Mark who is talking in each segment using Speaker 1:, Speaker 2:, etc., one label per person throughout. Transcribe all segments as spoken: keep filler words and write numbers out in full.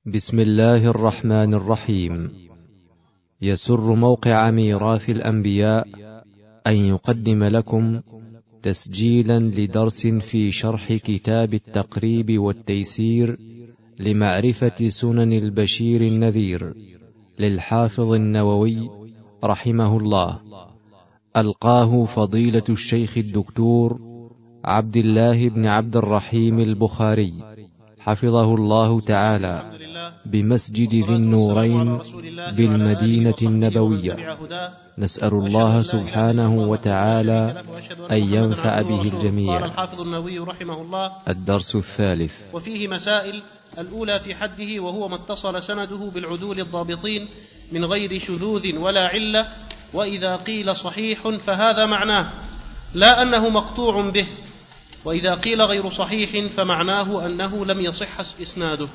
Speaker 1: بسم الله الرحمن الرحيم. يسر موقع ميراث الأنبياء أن يقدم لكم تسجيلا لدرس في شرح كتاب التقريب والتيسير لمعرفة سنن البشير النذير للحافظ النووي رحمه الله، ألقاه فضيلة الشيخ الدكتور عبد الله بن عبد الرحيم البخاري حفظه الله تعالى بمسجد ذي النورين بالمدينة النبوية. نسأل الله سبحانه وتعالى أن ينفع به الجميع.
Speaker 2: قال الحافظ النووي رحمه الله:
Speaker 1: الدرس الثالث.
Speaker 2: وفيه مسائل. الأولى في حده، وهو ما اتصل سنده بالعدول الضابطين من غير شذوذ ولا علة، وإذا قيل صحيح فهذا معناه لا أنه مقطوع به، وإذا قيل غير صحيح فمعناه أنه لم يصح إسناده.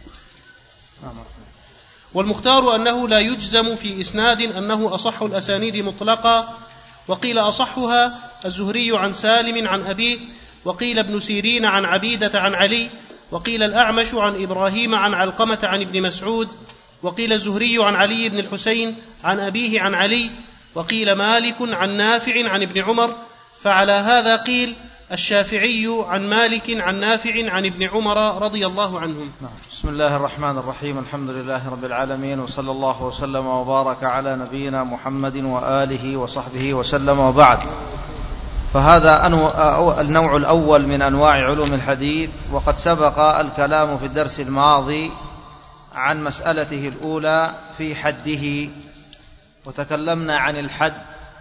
Speaker 2: والمختار أنه لا يجزم في إسناد أنه أصح الأسانيد مطلقا، وقيل أصحها الزهري عن سالم عن أبيه، وقيل ابن سيرين عن عبيدة عن علي، وقيل الأعمش عن إبراهيم عن علقمة عن ابن مسعود، وقيل الزهري عن علي بن الحسين عن أبيه عن علي، وقيل مالك عن نافع عن ابن عمر. فعلى هذا قيل الشافعي عن مالك عن نافع عن ابن عمر رضي الله عنهم.
Speaker 3: بسم الله الرحمن الرحيم. الحمد لله رب العالمين، وصلى الله وسلم وبارك على نبينا محمد وآله وصحبه وسلم، وبعد. فهذا النوع الأول من أنواع علوم الحديث، وقد سبق الكلام في الدرس الماضي عن مسألته الأولى في حده، وتكلمنا عن الحد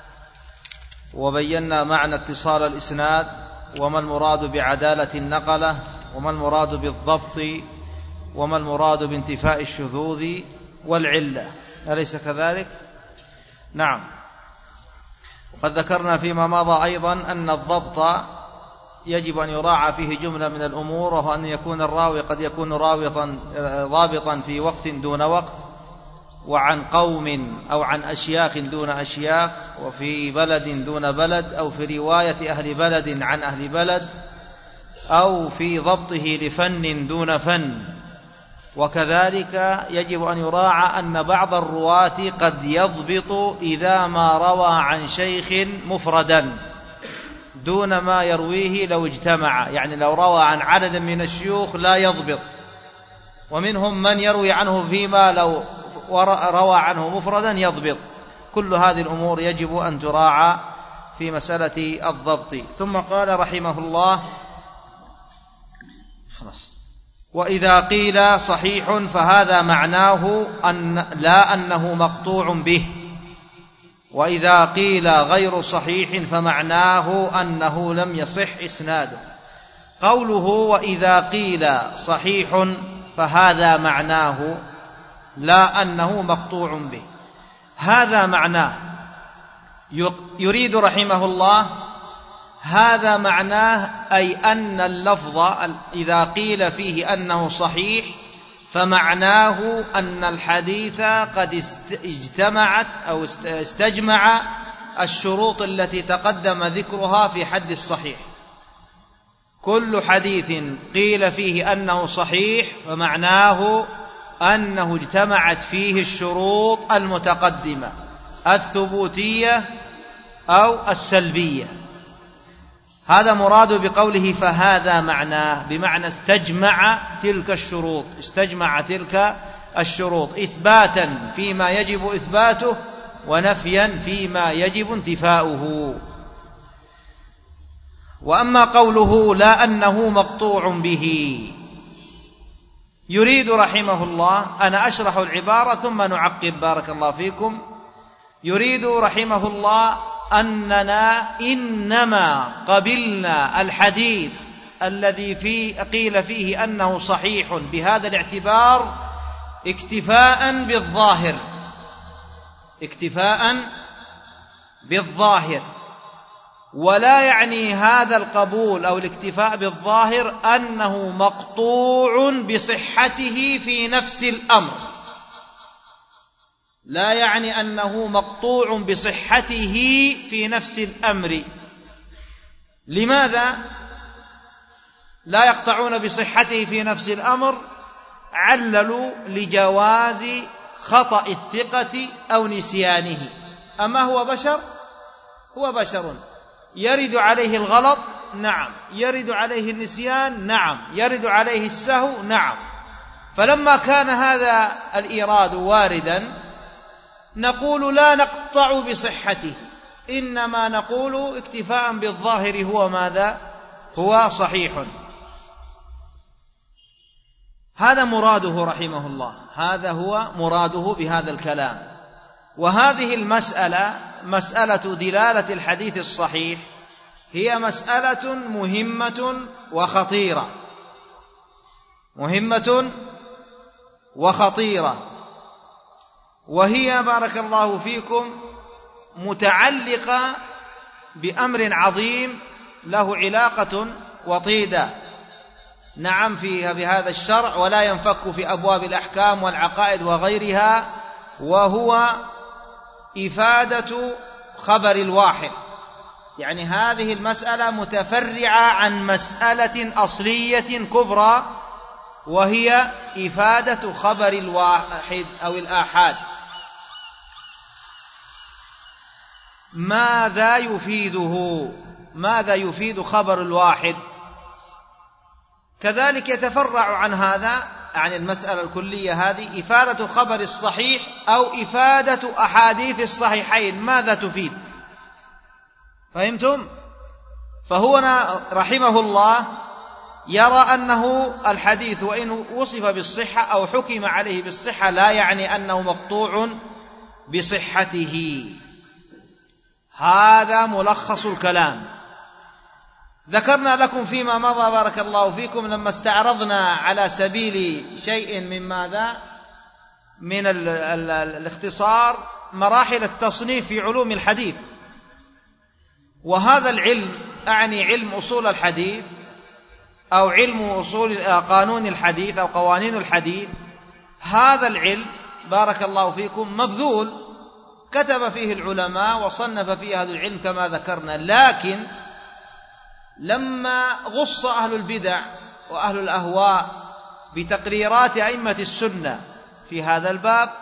Speaker 3: وبينا معنى اتصال الإسناد، وما المراد بعدالة النقلة، وما المراد بالضبط، وما المراد بانتفاء الشذوذ والعلة، أليس كذلك؟ نعم. وقد ذكرنا فيما مضى أيضا أن الضبط يجب أن يراعى فيه جملة من الأمور، وهو أن يكون الراوي قد يكون راويا ضابطا في وقت دون وقت، وعن قوم أو عن أشياخ دون أشياخ، وفي بلد دون بلد، أو في رواية أهل بلد عن أهل بلد، أو في ضبطه لفن دون فن. وكذلك يجب أن يراعى أن بعض الرواة قد يضبط إذا ما روى عن شيخ مفردا دون ما يرويه لو اجتمع، يعني لو روى عن عدد من الشيوخ لا يضبط، ومنهم من يروي عنه فيما لو روى عنه مفردا يضبط. كل هذه الأمور يجب أن تراعى في مسألة الضبط. ثم قال رحمه الله: وإذا قيل صحيح فهذا معناه أن لا أنه مقطوع به، وإذا قيل غير صحيح فمعناه أنه لم يصح إسناده. قوله وإذا قيل صحيح فهذا معناه لا أنه مقطوع به، هذا معناه، يريد رحمه الله هذا معناه أي أن اللفظ إذا قيل فيه أنه صحيح فمعناه أن الحديث قد اجتمعت أو استجمع الشروط التي تقدم ذكرها في حد الصحيح. كل حديث قيل فيه أنه صحيح فمعناه أنه اجتمعت فيه الشروط المتقدمة الثبوتية أو السلبية. هذا مراد بقوله فهذا معناه، بمعنى استجمع تلك الشروط، استجمع تلك الشروط إثباتا فيما يجب إثباته، ونفيا فيما يجب انتفاؤه. وأما قوله لا أنه مقطوع به، يريد رحمه الله، أنا أشرح العبارة ثم نعقب بارك الله فيكم. يريد رحمه الله أننا إنما قبلنا الحديث الذي فيه قيل فيه أنه صحيح بهذا الاعتبار اكتفاء بالظاهر، اكتفاء بالظاهر، ولا يعني هذا القبول أو الاكتفاء بالظاهر أنه مقطوع بصحته في نفس الأمر، لا يعني أنه مقطوع بصحته في نفس الأمر. لماذا لا يقطعون بصحته في نفس الأمر؟ عللوا لجواز خطأ الثقة أو نسيانه. أما هو بشر؟ هو بشر، يرد عليه الغلط، نعم، يرد عليه النسيان، نعم، يرد عليه السهو، نعم. فلما كان هذا الإيراد واردا نقول لا نقطع بصحته، إنما نقول اكتفاء بالظاهر هو ماذا؟ هو صحيح. هذا مراده رحمه الله، هذا هو مراده بهذا الكلام. وهذه المسألة مسألة دلالة الحديث الصحيح هي مسألة مهمة وخطيرة، مهمة وخطيرة، وهي بارك الله فيكم متعلقة بأمر عظيم له علاقة وطيدة، نعم، فيها بهذا الشرع، ولا ينفك في أبواب الأحكام والعقائد وغيرها، وهو إفادة خبر الواحد. يعني هذه المسألة متفرعة عن مسألة أصلية كبرى، وهي إفادة خبر الواحد أو الآحاد. ماذا يفيده؟ ماذا يفيد خبر الواحد؟ كذلك يتفرع عن هذا، عن المسألة الكلية هذه، إفادة خبر الصحيح أو إفادة أحاديث الصحيحين، ماذا تفيد؟ فهمتم؟ فهنا رحمه الله يرى أنه الحديث وإن وصف بالصحة أو حكم عليه بالصحة لا يعني أنه مقطوع بصحته. هذا ملخص الكلام. ذكرنا لكم فيما مضى بارك الله فيكم لما استعرضنا على سبيل شيء من ماذا؟ من ال ال الاختصار مراحل التصنيف في علوم الحديث. وهذا العلم أعني علم أصول الحديث أو علم أصول قانون الحديث أو قوانين الحديث. هذا العلم بارك الله فيكم مبذول، كتب فيه العلماء وصنف فيه هذا العلم كما ذكرنا، لكن لما غص أهل البدع وأهل الأهواء بتقريرات أئمة السنة في هذا الباب،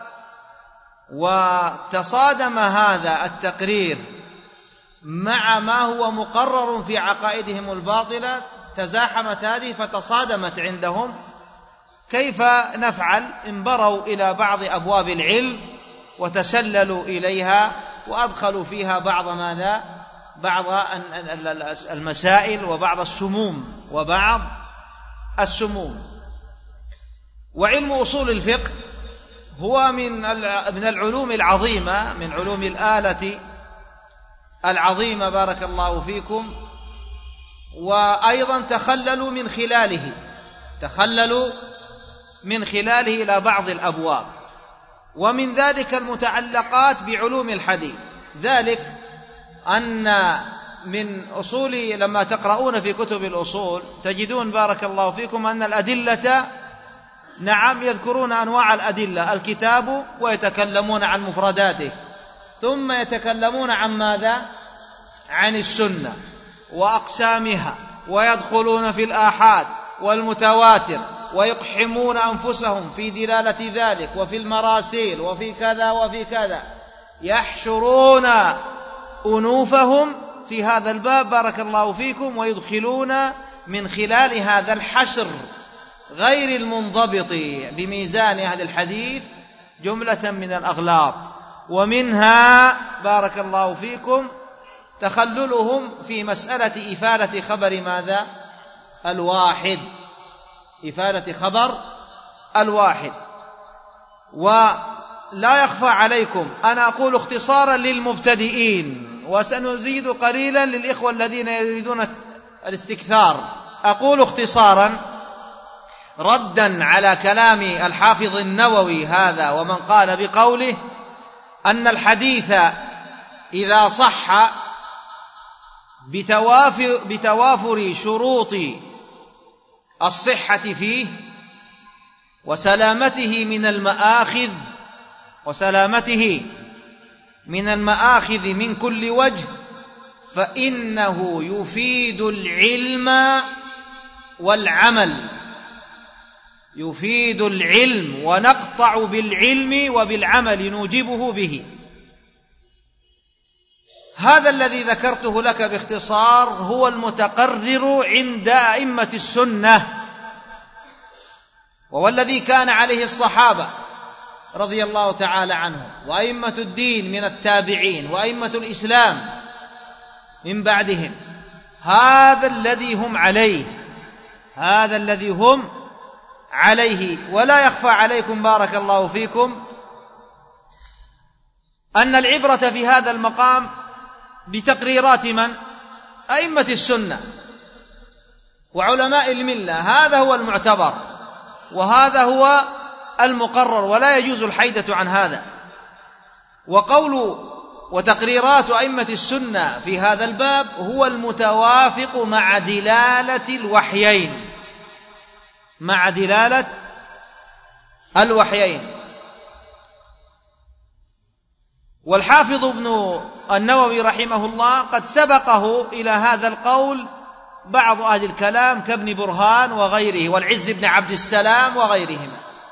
Speaker 3: وتصادم هذا التقرير مع ما هو مقرر في عقائدهم الباطلة، تزاحمت هذه فتصادمت عندهم. كيف نفعل؟ انبروا إلى بعض أبواب العلم وتسللوا إليها وأدخلوا فيها بعض ماذا؟ بعض المسائل وبعض السموم وبعض السموم. وعلم أصول الفقه هو من من العلوم العظيمة، من علوم الآلة العظيمة بارك الله فيكم، وأيضا تخللوا من خلاله تخللوا من خلاله إلى بعض الأبواب، ومن ذلك المتعلقات بعلوم الحديث. ذلك أن من أصول، لما تقرؤون في كتب الأصول تجدون بارك الله فيكم أن الأدلة، نعم، يذكرون أنواع الأدلة، الكتاب، ويتكلمون عن مفرداته، ثم يتكلمون عن ماذا؟ عن السنة وأقسامها، ويدخلون في الآحاد والمتواتر، ويقحمون أنفسهم في دلالة ذلك، وفي المراسيل، وفي كذا وفي كذا، يحشرون أنوفهم في هذا الباب بارك الله فيكم، ويدخلون من خلال هذا الحشر غير المنضبط بميزان أهل الحديث جملة من الأغلاط. ومنها بارك الله فيكم تخللهم في مسألة إفادة خبر ماذا؟ الواحد، إفادة خبر الواحد. ولا يخفى عليكم، أنا أقول اختصارا للمبتدئين، وسنزيد قليلا للإخوة الذين يريدون الاستكثار. أقول اختصارا ردا على كلام الحافظ النووي هذا ومن قال بقوله أن الحديث إذا صح بتوافر, بتوافر شروط الصحة فيه وسلامته من المآخذ وسلامته من المآخذ من كل وجه، فإنه يفيد العلم والعمل يفيد العلم، ونقطع بالعلم وبالعمل نوجبه به. هذا الذي ذكرته لك باختصار هو المتقرر عند أئمة السنة، وهو الذي كان عليه الصحابة رضي الله تعالى عنهم، وأئمة الدين من التابعين، وأئمة الإسلام من بعدهم. هذا الذي هم عليه، هذا الذي هم عليه. ولا يخفى عليكم بارك الله فيكم أن العبرة في هذا المقام بتقريرات من؟ أئمة السنة وعلماء الملة. هذا هو المعتبر وهذا هو المقرر، ولا يجوز الحيدة عن هذا. وقول وتقريرات أئمة السنة في هذا الباب هو المتوافق مع دلالة الوحيين، مع دلالة الوحيين. والحافظ ابن النووي رحمه الله قد سبقه إلى هذا القول بعض أهل الكلام كابن برهان وغيره، والعز بن عبد السلام وغيرهم.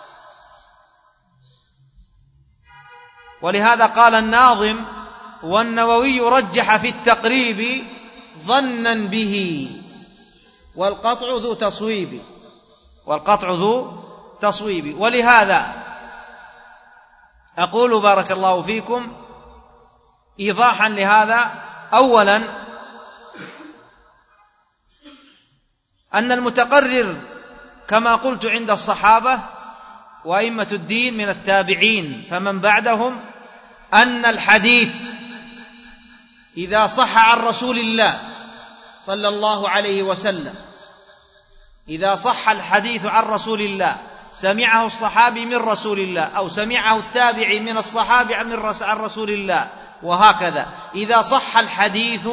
Speaker 3: ولهذا قال الناظم: والنووي رجح في التقريب ظنا به، والقطع ذو تصويب، والقطع ذو تصويب. ولهذا أقول بارك الله فيكم إيضاحا لهذا: أولا أن المتقرر كما قلت عند الصحابة وأئمة الدين من التابعين فمن بعدهم أن الحديث إذا صح عن رسول الله صلى الله عليه وسلم، إذا صح الحديث عن رسول الله، سمعه الصحابي من رسول الله أو سمعه التابعي من الصحابي عن رسول الله، وهكذا، إذا صح الحديث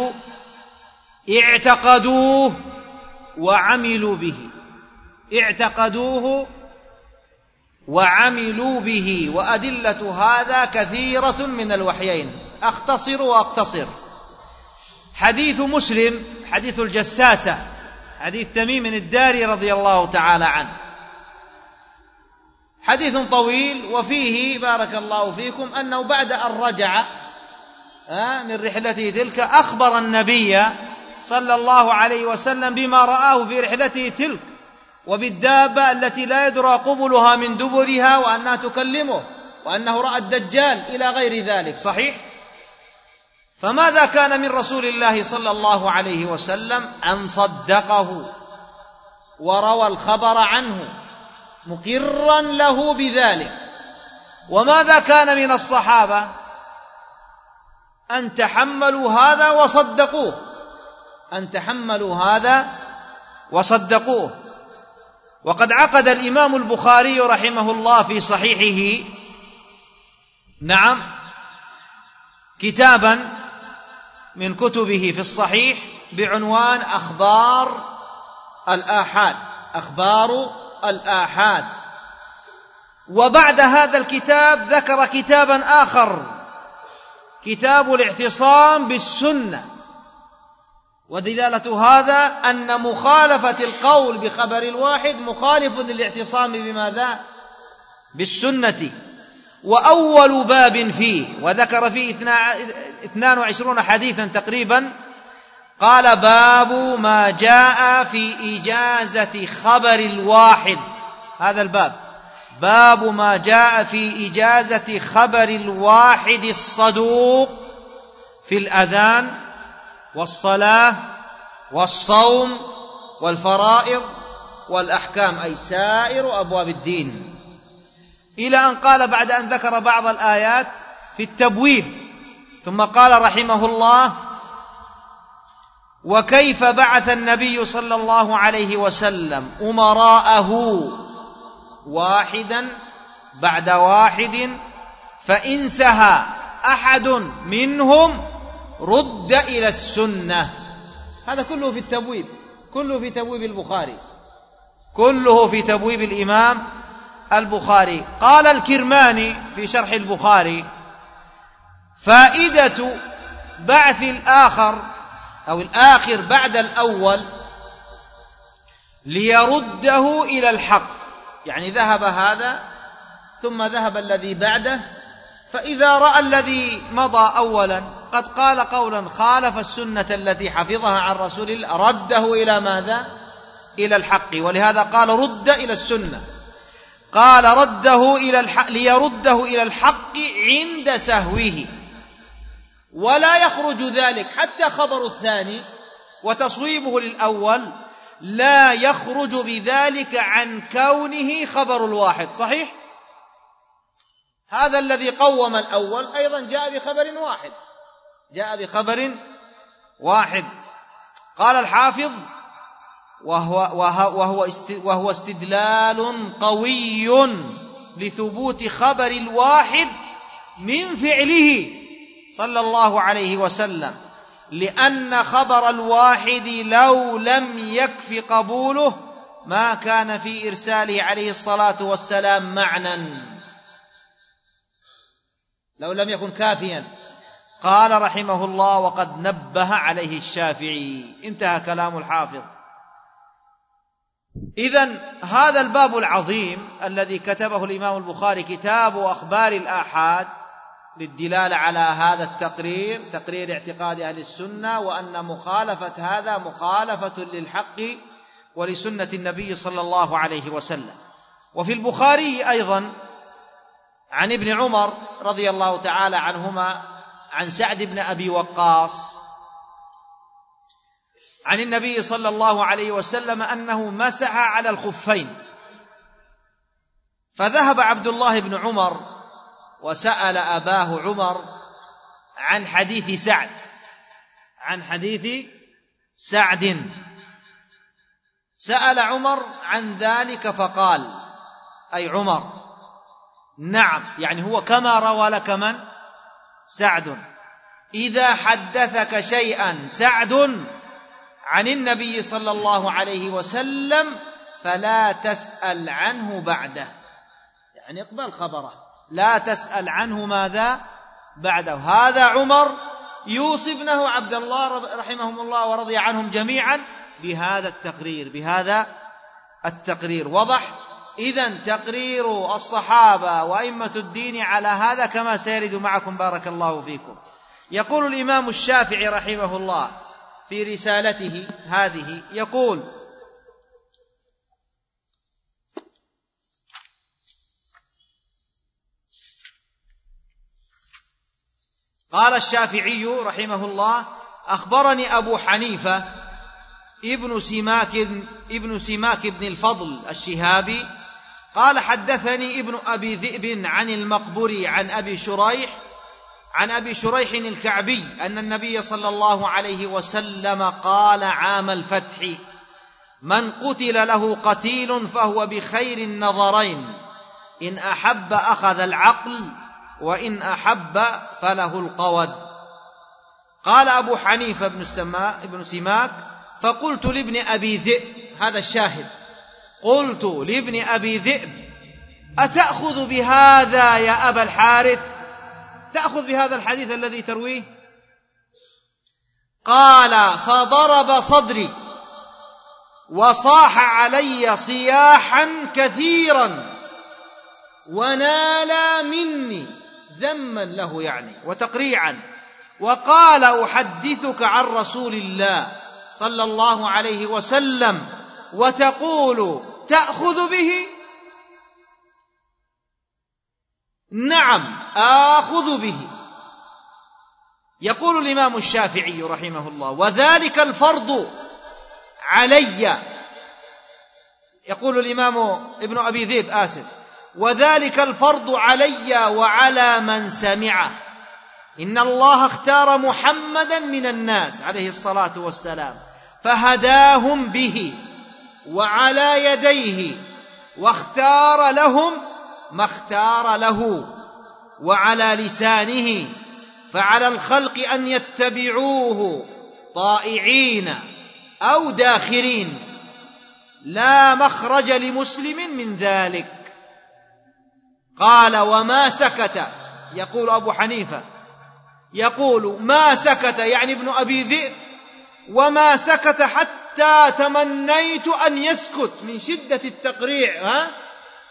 Speaker 3: اعتقدوه وعملوا به، اعتقدوه وعملوا به. وأدلة هذا كثيرة من الوحيين، أختصر وأقتصر. حديث مسلم، حديث الجساسة، حديث تميم الداري رضي الله تعالى عنه، حديث طويل، وفيه بارك الله فيكم أنه بعد أن رجع من رحلته تلك أخبر النبي صلى الله عليه وسلم بما رآه في رحلته تلك، وبالدابة التي لا يدرى قبلها من دبرها، وأنها تكلمه، وأنه رأى الدجال إلى غير ذلك. صحيح؟ فماذا كان من رسول الله صلى الله عليه وسلم؟ أن صدقه وروى الخبر عنه مقرا له بذلك. وماذا كان من الصحابة؟ أن تحملوا هذا وصدقوه، أن تحملوا هذا وصدقوه. وقد عقد الإمام البخاري رحمه الله في صحيحه نعم كتابا من كتبه في الصحيح بعنوان أخبار الآحاد، أخبار الآحاد. وبعد هذا الكتاب ذكر كتابا آخر، كتاب الاعتصام بالسنة. ودلالة هذا أن مخالفة القول بخبر الواحد مخالف للاعتصام بماذا؟ بالسنة. وأول باب فيه، وذكر فيه اثنان وعشرون حديثا تقريبا، قال: باب ما جاء في إجازة خبر الواحد. هذا الباب باب ما جاء في إجازة خبر الواحد الصدوق في الأذان والصلاة والصوم والفرائض والأحكام، أي سائر أبواب الدين، إلى أن قال بعد أن ذكر بعض الآيات في التبويب، ثم قال رحمه الله: وكيف بعث النبي صلى الله عليه وسلم أمراءه واحدا بعد واحد، فإن سهى أحد منهم رد إلى السنة. هذا كله في التبويب، كله في تبويب البخاري، كله في تبويب الإمام البخاري. قال الكرماني في شرح البخاري: فائدة بعث الآخر أو الآخر بعد الأول ليرده إلى الحق، يعني ذهب هذا ثم ذهب الذي بعده، فإذا رأى الذي مضى أولا قد قال قولا خالف السنة التي حفظها عن رسول الله رده إلى ماذا؟ إلى الحق. ولهذا قال رد إلى السنة، قال رده إلى الحق ليرده إلى الحق عند سهوه، ولا يخرج ذلك حتى خبر الثاني وتصويبه للأول لا يخرج بذلك عن كونه خبر الواحد. صحيح؟ هذا الذي قوم الأول أيضا جاء بخبر واحد، جاء بخبر واحد. قال الحافظ وهو, وهو, وهو استدلال قوي لثبوت خبر الواحد من فعله صلى الله عليه وسلم، لأن خبر الواحد لو لم يكف قبوله ما كان في إرساله عليه الصلاة والسلام معنى، لو لم يكن كافيا. قال رحمه الله وقد نبه عليه الشافعي. انتهى كلام الحافظ. إذن هذا الباب العظيم الذي كتبه الإمام البخاري كتاب أخبار الآحاد للدلالة على هذا التقرير، تقرير اعتقاد أهل السنة، وأن مخالفة هذا مخالفة للحق ولسنة النبي صلى الله عليه وسلم. وفي البخاري أيضا عن ابن عمر رضي الله تعالى عنهما عن سعد بن أبي وقاص عن النبي صلى الله عليه وسلم أنه مسح على الخفين، فذهب عبد الله بن عمر وسأل أباه عمر عن حديث سعد عن حديث سعد سأل عمر عن ذلك فقال أي عمر نعم، يعني هو كما روى لك من؟ سعد. إذا حدثك شيئا سعد عن النبي صلى الله عليه وسلم فلا تسأل عنه بعده، يعني اقبل خبره، لا تسأل عنه ماذا؟ بعده. هذا عمر يوصي ابنه عبد الله رحمهم الله ورضي عنهم جميعا بهذا التقرير بهذا التقرير. وضح؟ إذن تقرير الصحابة وأئمة الدين على هذا كما سيرد معكم بارك الله فيكم. يقول الإمام الشافعي رحمه الله في رسالته هذه، يقول: قال الشافعي رحمه الله: أخبرني أبو حنيفة ابن سماك ابن سماك بن الفضل الشهابي قال: حدثني ابن أبي ذئب عن المقبري عن أبي شريح عن أبي شريح الكعبي أن النبي صلى الله عليه وسلم قال عام الفتح: من قتل له قتيل فهو بخير النظرين، إن أحب أخذ العقل وإن أحب فله القود. قال أبو حنيفة بن السماء ابن سماك: فقلت لابن أبي ذئب، هذا الشاهد، قلت لابن أبي ذئب: أتأخذ بهذا يا أبا الحارث؟ تأخذ بهذا الحديث الذي ترويه؟ قال: فضرب صدري وصاح علي صياحا كثيرا ونال مني ذما له يعني وتقريعا، وقال: أحدثك عن رسول الله صلى الله عليه وسلم وتقول تأخذ به؟ نعم آخذ به. يقول الإمام الشافعي رحمه الله: وذلك الفرض علي. يقول الإمام ابن أبي ذئب آسف: وذلك الفرض علي وعلى من سمعه، إن الله اختار محمدا من الناس عليه الصلاة والسلام فهداهم به وعلى يديه، واختار لهم ما اختار له وعلى لسانه، فعلى الخلق أن يتبعوه طائعين أو داخرين، لا مخرج لمسلم من ذلك. قال: وما سكت، يقول أبو حنيفة، يقول ما سكت يعني ابن أبي ذئب، وما سكت حتى تمنيت أن يسكت من شدة التقريع ها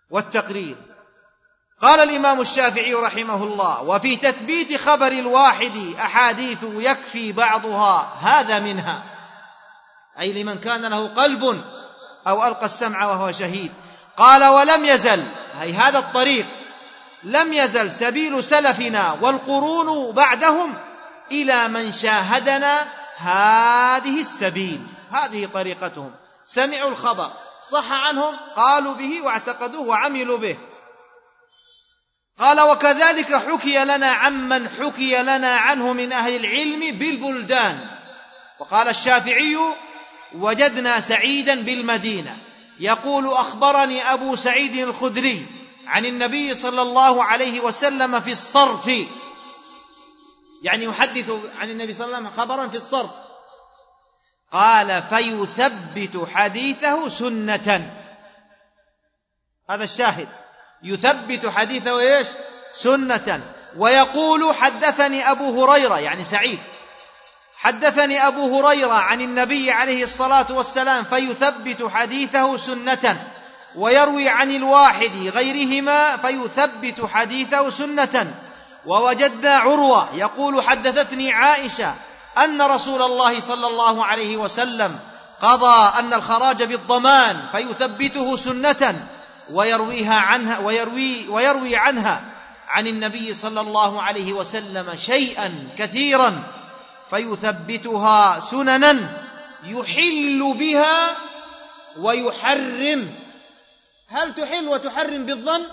Speaker 3: والتقرير. قال الإمام الشافعي رحمه الله: وفي تثبيت خبر الواحد أحاديث يكفي بعضها، هذا منها، أي لمن كان له قلب أو ألقى السمع وهو شهيد. قال: ولم يزل، أي هذا الطريق لم يزل سبيل سلفنا والقرون بعدهم إلى من شاهدنا هذه السبيل، هذه طريقتهم، سمعوا الخبر صح عنهم قالوا به واعتقدوه وعملوا به. قال: وكذلك حكي لنا عمن حكي لنا عنه من أهل العلم بالبلدان. وقال الشافعي: وجدنا سعيدا بالمدينة يقول: أخبرني أبو سعيد الخدري عن النبي صلى الله عليه وسلم في الصرف، يعني يحدث عن النبي صلى الله عليه وسلم خبرا في الصرف. قال: فيثبت حديثه سنة، هذا الشاهد، يثبت حديثه إيش؟ سنة. ويقول: حدثني أبو هريرة، يعني سعيد، حدثني أبو هريرة عن النبي عليه الصلاة والسلام، فيثبت حديثه سنة. ويروي عن الواحد غيرهما فيثبت حديثه سنة. ووجدنا عروة يقول: حدثتني عائشة أن رسول الله صلى الله عليه وسلم قضى أن الخراج بالضمان، فيثبته سنة. ويرويها عنها ويروي, ويروي عنها عن النبي صلى الله عليه وسلم شيئا كثيرا، فيثبتها سننا يحل بها ويحرم. هل تحل وتحرم بالظن؟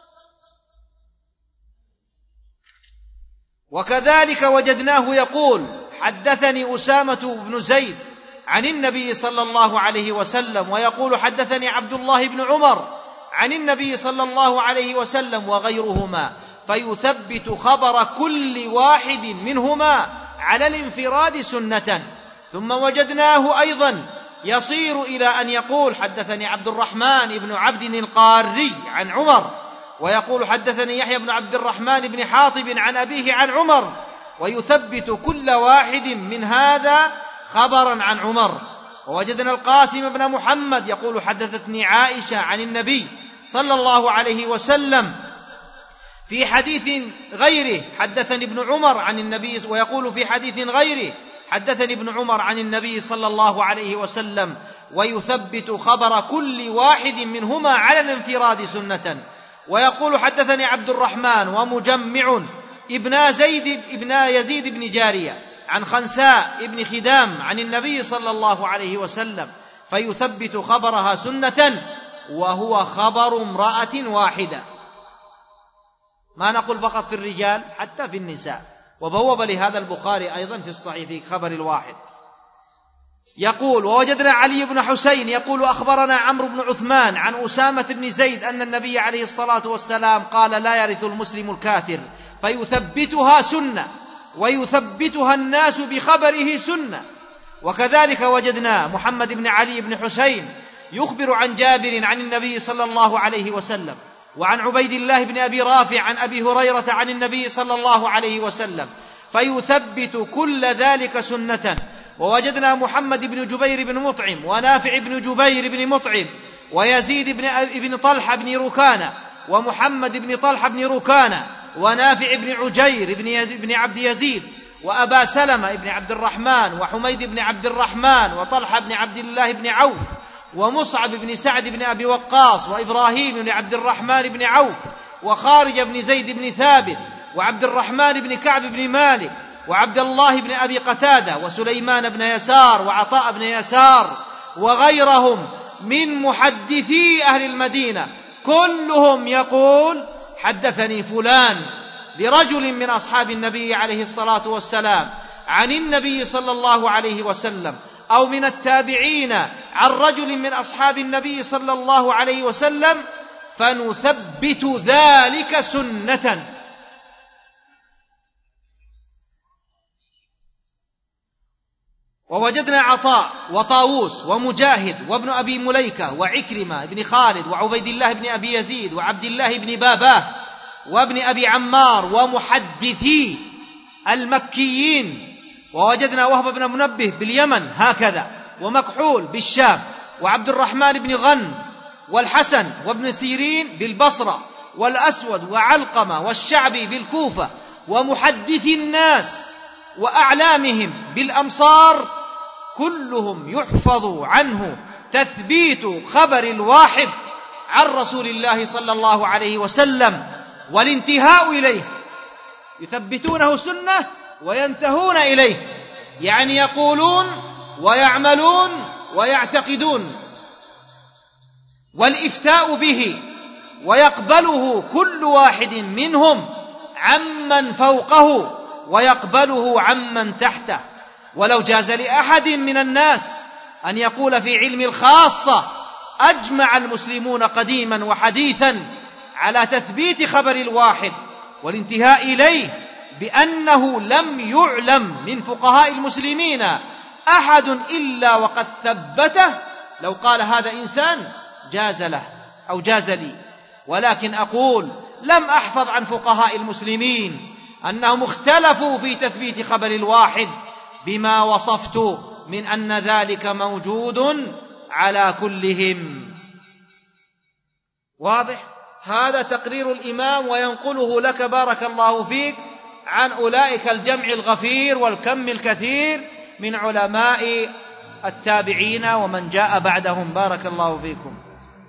Speaker 3: وكذلك وجدناه يقول: حدثني أسامة بن زيد عن النبي صلى الله عليه وسلم، ويقول: حدثني عبد الله بن عمر عن النبي صلى الله عليه وسلم، وغيرهما، فيثبت خبر كل واحد منهما على الانفراد سنة. ثم وجدناه أيضا يصير إلى أن يقول: حدثني عبد الرحمن بن عبد القاري عن عمر، ويقول: حدثني يحيى بن عبد الرحمن بن حاطب عن أبيه عن عمر، ويثبت كل واحد من هذا خبرا عن عمر. ووجدنا القاسم بن محمد يقول: حدثتني عائشة عن النبي صلى الله عليه وسلم في حديث غيره، حدثني ابن عمر عن النبي، ويقول في حديث غيره: حدثني ابن عمر عن النبي صلى الله عليه وسلم، ويثبت خبر كل واحد منهما على الانفراد سنة. ويقول: حدثني عبد الرحمن ومجمع ابن زيد ابن يزيد بن جارية عن خنساء ابن خدام عن النبي صلى الله عليه وسلم، فيثبت خبرها سنة، وهو خبر امرأة واحدة. ما نقول فقط في الرجال، حتى في النساء. وبوب لهذا البخاري أيضا في الصحيح في خبر الواحد. يقول: ووجدنا علي بن حسين يقول: أخبرنا عمرو بن عثمان عن أسامة بن زيد أن النبي عليه الصلاة والسلام قال: لا يرث المسلم الكافر، فيثبتها سنة، ويثبتها الناس بخبره سنة. وكذلك وجدنا محمد بن علي بن حسين يخبر عن جابر عن النبي صلى الله عليه وسلم، وعن عبيد الله بن أبي رافع عن أبي هريرة عن النبي صلى الله عليه وسلم، فيثبت كل ذلك سنة. ووجدنا محمد بن جبير بن مطعم ونافع بن جبير بن مطعم ويزيد بن, بن طلحة بن ركانة ومحمد بن طلحة بن ركانة ونافع بن عجير بن, بن عبد يزيد وأبا سلمة بن عبد الرحمن وحميد بن عبد الرحمن وطلحة بن عبد الله بن عوف ومصعب بن سعد بن أبي وقاص وإبراهيم بن عبد الرحمن بن عوف وخارج بن زيد بن ثابت وعبد الرحمن بن كعب بن مالك وعبد الله بن أبي قتادة وسليمان بن يسار وعطاء بن يسار وغيرهم من محدثي أهل المدينة، كلهم يقول: حدثني فلان لرجل من أصحاب النبي عليه الصلاة والسلام عن النبي صلى الله عليه وسلم، أو من التابعين عن رجل من أصحاب النبي صلى الله عليه وسلم، فنثبت ذلك سنة. ووجدنا عطاء وطاووس ومجاهد وابن أبي مليكة وعكرمة بن خالد وعبيد الله بن أبي يزيد وعبد الله بن باباه وابن أبي عمار ومحدثي المكيين. ووجدنا وهب بن منبه باليمن هكذا، ومكحول بالشام، وعبد الرحمن بن غن والحسن وابن سيرين بالبصرة، والأسود وعلقمة والشعبي بالكوفة، ومحدثي الناس وأعلامهم بالأمصار، كلهم يحفظ عنه تثبيت خبر الواحد عن رسول الله صلى الله عليه وسلم والانتهاء إليه، يثبتونه سنة وينتهون إليه، يعني يقولون ويعملون ويعتقدون، والإفتاء به ويقبله كل واحد منهم عمن فوقه ويقبله عمن تحته. ولو جاز لأحد من الناس أن يقول في علم الخاصة أجمع المسلمون قديما وحديثا على تثبيت خبر الواحد والانتهاء إليه، بأنه لم يعلم من فقهاء المسلمين أحد إلا وقد ثبته، لو قال هذا إنسان جاز له أو جاز لي. ولكن أقول لم أحفظ عن فقهاء المسلمين أنهم اختلفوا في تثبيت خبر الواحد بما وصفت من أن ذلك موجود على كلهم. واضح؟ هذا تقرير الإمام وينقله لك بارك الله فيك عن أولئك الجمع الغفير والكم الكثير من علماء التابعين ومن جاء بعدهم بارك الله فيكم.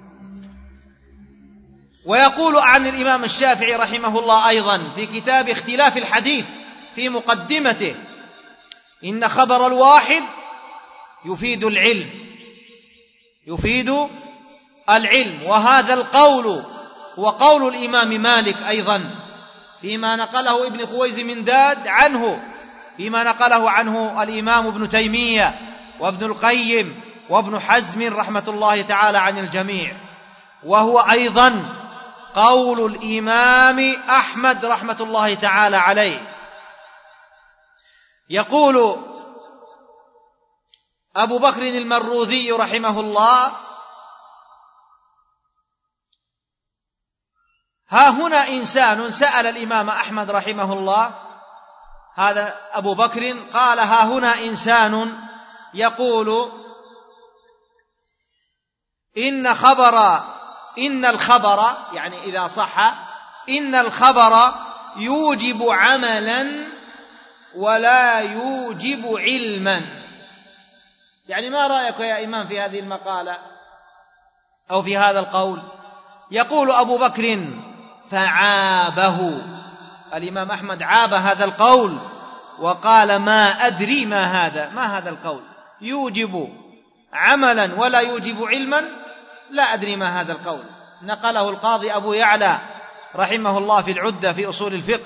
Speaker 3: ويقول عن الإمام الشافعي رحمه الله أيضا في كتاب اختلاف الحديث في مقدمته: إن خبر الواحد يفيد العلم، يفيد العلم. وهذا القول هو قول الإمام مالك أيضا فيما نقله ابن خويز من داد عنه، فيما نقله عنه الإمام ابن تيمية وابن القيم وابن حزم رحمة الله تعالى عن الجميع. وهو أيضا قول الإمام أحمد رحمة الله تعالى عليه. يقول أبو بكر المروذي رحمه الله: ها هنا إنسان سأل الإمام أحمد رحمه الله، هذا أبو بكر قال: ها هنا إنسان يقول إن خبر إن الخبر يعني إذا صح إن الخبر يوجب عملا ولا يوجب علما. يعني ما رأيك يا إمام في هذه المقالة أو في هذا القول؟ يقول أبو بكر: فعابه الإمام أحمد، عاب هذا القول وقال: ما أدري ما هذا ما هذا القول يوجب عملا ولا يوجب علما، لا أدري ما هذا القول. نقله القاضي أبو يعلى رحمه الله في العدة في أصول الفقه.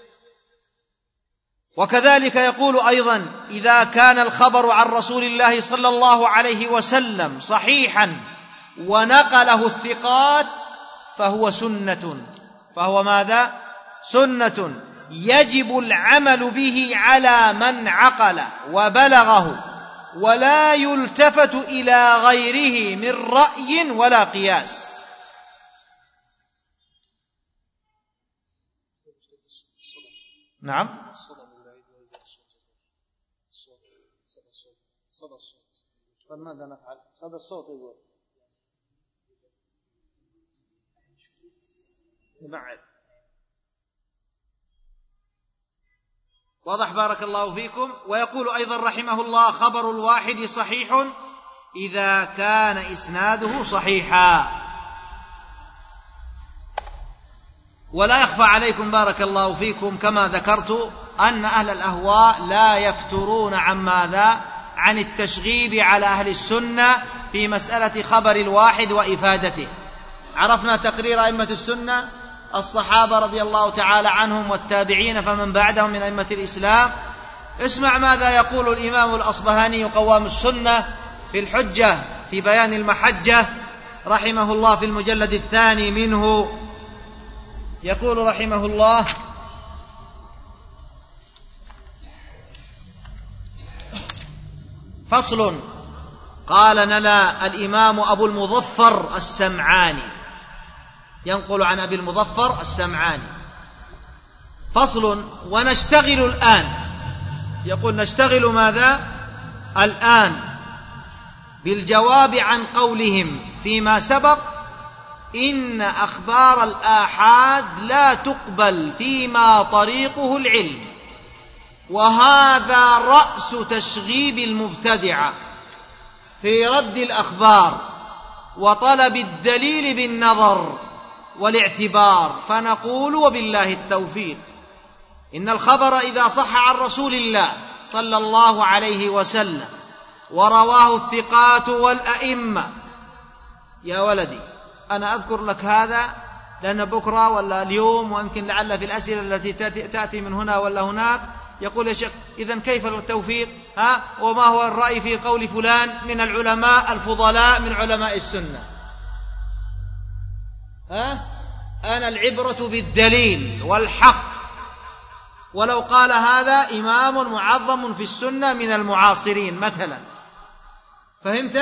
Speaker 3: وكذلك يقول أيضا: إذا كان الخبر عن رسول الله صلى الله عليه وسلم صحيحا ونقله الثقات فهو سنة فهو ماذا؟ سنة يجب العمل به على من عقل وبلغه، ولا يلتفت إلى غيره من رأي ولا قياس. نعم. فماذا نفعل؟ صدى الصوت يقول نبعد. واضح بارك الله فيكم. ويقول أيضا رحمه الله: خبر الواحد صحيح إذا كان إسناده صحيحا. ولا يخفى عليكم بارك الله فيكم كما ذكرت أن أهل الأهواء لا يفترون عن ماذا؟ عن التشغيب على أهل السنة في مسألة خبر الواحد وإفادته. عرفنا تقرير أئمة السنة الصحابة رضي الله تعالى عنهم والتابعين فمن بعدهم من أئمة الإسلام. اسمع ماذا يقول الإمام الأصبهاني قوام السنة في الحجة في بيان المحجة رحمه الله في المجلد الثاني منه. يقول رحمه الله: فصل. قال لنا الإمام أبو المظفر السمعاني، ينقل عن أبي المظفر السمعاني: فصل. ونشتغل الآن، يقول نشتغل ماذا؟ الآن بالجواب عن قولهم فيما سبق إن أخبار الآحاد لا تقبل فيما طريقه العلم، وهذا رأس تشغيب المبتدعة في رد الأخبار وطلب الدليل بالنظر والاعتبار. فنقول وبالله التوفيق إن الخبر إذا صح عن رسول الله صلى الله عليه وسلم ورواه الثقات والأئمة. يا ولدي أنا أذكر لك هذا لأن بكرة ولا اليوم ويمكن لعل في الأسئلة التي تأتي من هنا ولا هناك يقول يا شيخ إذن كيف التوفيق؟ ها وما هو الرأي في قول فلان من العلماء الفضلاء من علماء السنة؟ ها أنا العبرة بالدليل والحق، ولو قال هذا إمام معظم في السنة من المعاصرين مثلا، فهمت؟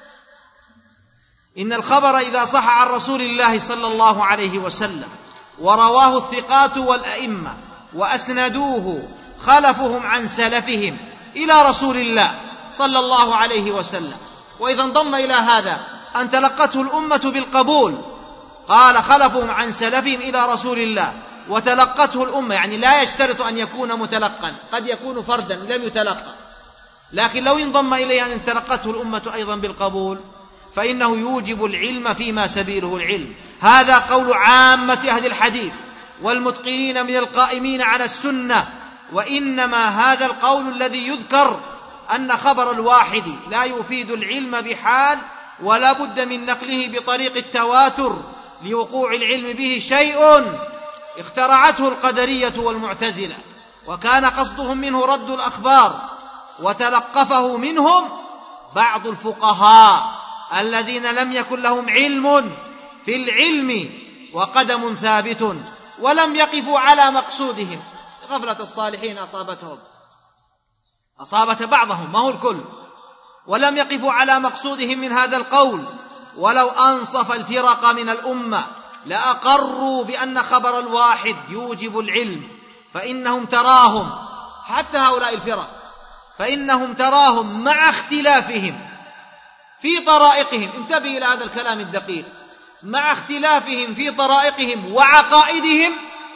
Speaker 3: إن الخبر إذا صح عن رسول الله صلى الله عليه وسلم ورواه الثقات والأئمة وأسندوه خلفهم عن سلفهم إلى رسول الله صلى الله عليه وسلم، وإذا انضم إلى هذا أن تلقته الأمة بالقبول، قال خلفهم عن سلفهم إلى رسول الله وتلقته الأمة، يعني لا يشترط أن يكون متلقا، قد يكون فردا لم يتلقى، لكن لو انضم إليه أن تلقته الأمة أيضا بالقبول فإنه يوجب العلم فيما سبيله العلم. هذا قول عامة أهل الحديث والمتقنين من القائمين على السنة. وإنما هذا القول الذي يذكر أن خبر الواحد لا يفيد العلم بحال، ولا بد من نقله بطريق التواتر لوقوع العلم به شيء اخترعته القدرية والمعتزلة، وكان قصدهم منه رد الأخبار، وتلقفه منهم بعض الفقهاء الذين لم يكن لهم علم في العلم وقدم ثابت، ولم يقفوا على مقصودهم. غفلة الصالحين أصابتهم، أصابت بعضهم ما هو الكل، ولم يقفوا على مقصودهم من هذا القول. ولو أنصف الفرق من الأمة لأقروا بأن خبر الواحد يوجب العلم، فإنهم تراهم حتى هؤلاء الفرق فإنهم تراهم مع اختلافهم في طرائقهم، انتبه إلى هذا الكلام الدقيق، مع اختلافهم في طرائقهم وعقائدهم،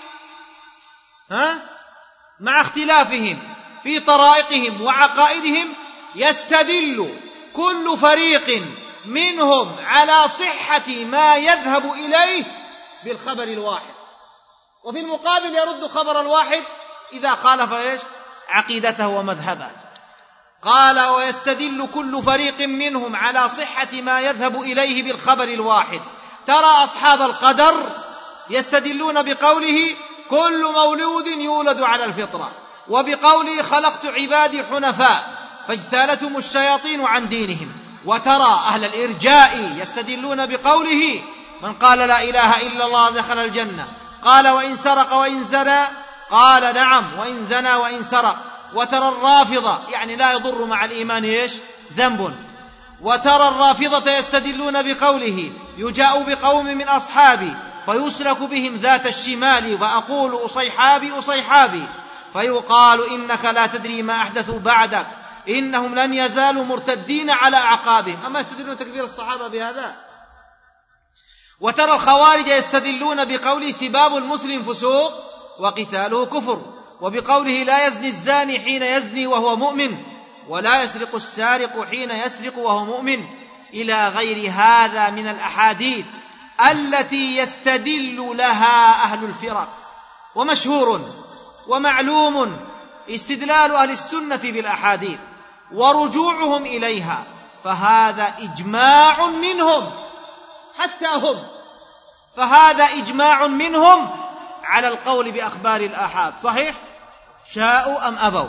Speaker 3: ها مع اختلافهم في طرائقهم وعقائدهم يستدل كل فريق منهم على صحة ما يذهب إليه بالخبر الواحد، وفي المقابل يرد خبر الواحد إذا خالف إيش عقيدته ومذهبه. قال ويستدل كل فريق منهم على صحة ما يذهب إليه بالخبر الواحد. ترى أصحاب القدر يستدلون بقوله كل مولود يولد على الفطرة، وبقوله خلقت عبادي حنفاء فاجتالتهم الشياطين عن دينهم. وترى أهل الإرجاء يستدلون بقوله من قال لا إله إلا الله دخل الجنة، قال وإن سرق وإن زنى، قال نعم وإن زنى وإن سرق. وترى الرافضة يعني لا يضر مع الإيمان إيش ذنب. وترى الرافضة يستدلون بقوله يجاء بقوم من أصحابي فيسلك بهم ذات الشمال فأقول أصيحابي أصيحابي، فيقال إنك لا تدري ما أحدثوا بعدك إنهم لن يزالوا مرتدين على أعقابهم. أما يستدلون تكفير الصحابة بهذا. وترى الخوارج يستدلون بقوله سباب المسلم فسوق وقتاله كفر، وبقوله لا يزني الزاني حين يزني وهو مؤمن، ولا يسرق السارق حين يسرق وهو مؤمن، إلى غير هذا من الأحاديث التي يستدل لها أهل الفرق. ومشهور ومعلوم استدلال أهل السنة بالأحاديث ورجوعهم إليها، فهذا إجماع منهم حتى هم فهذا إجماع منهم على القول بأخبار الآحاد، صحيح شاءوا أم أبوا.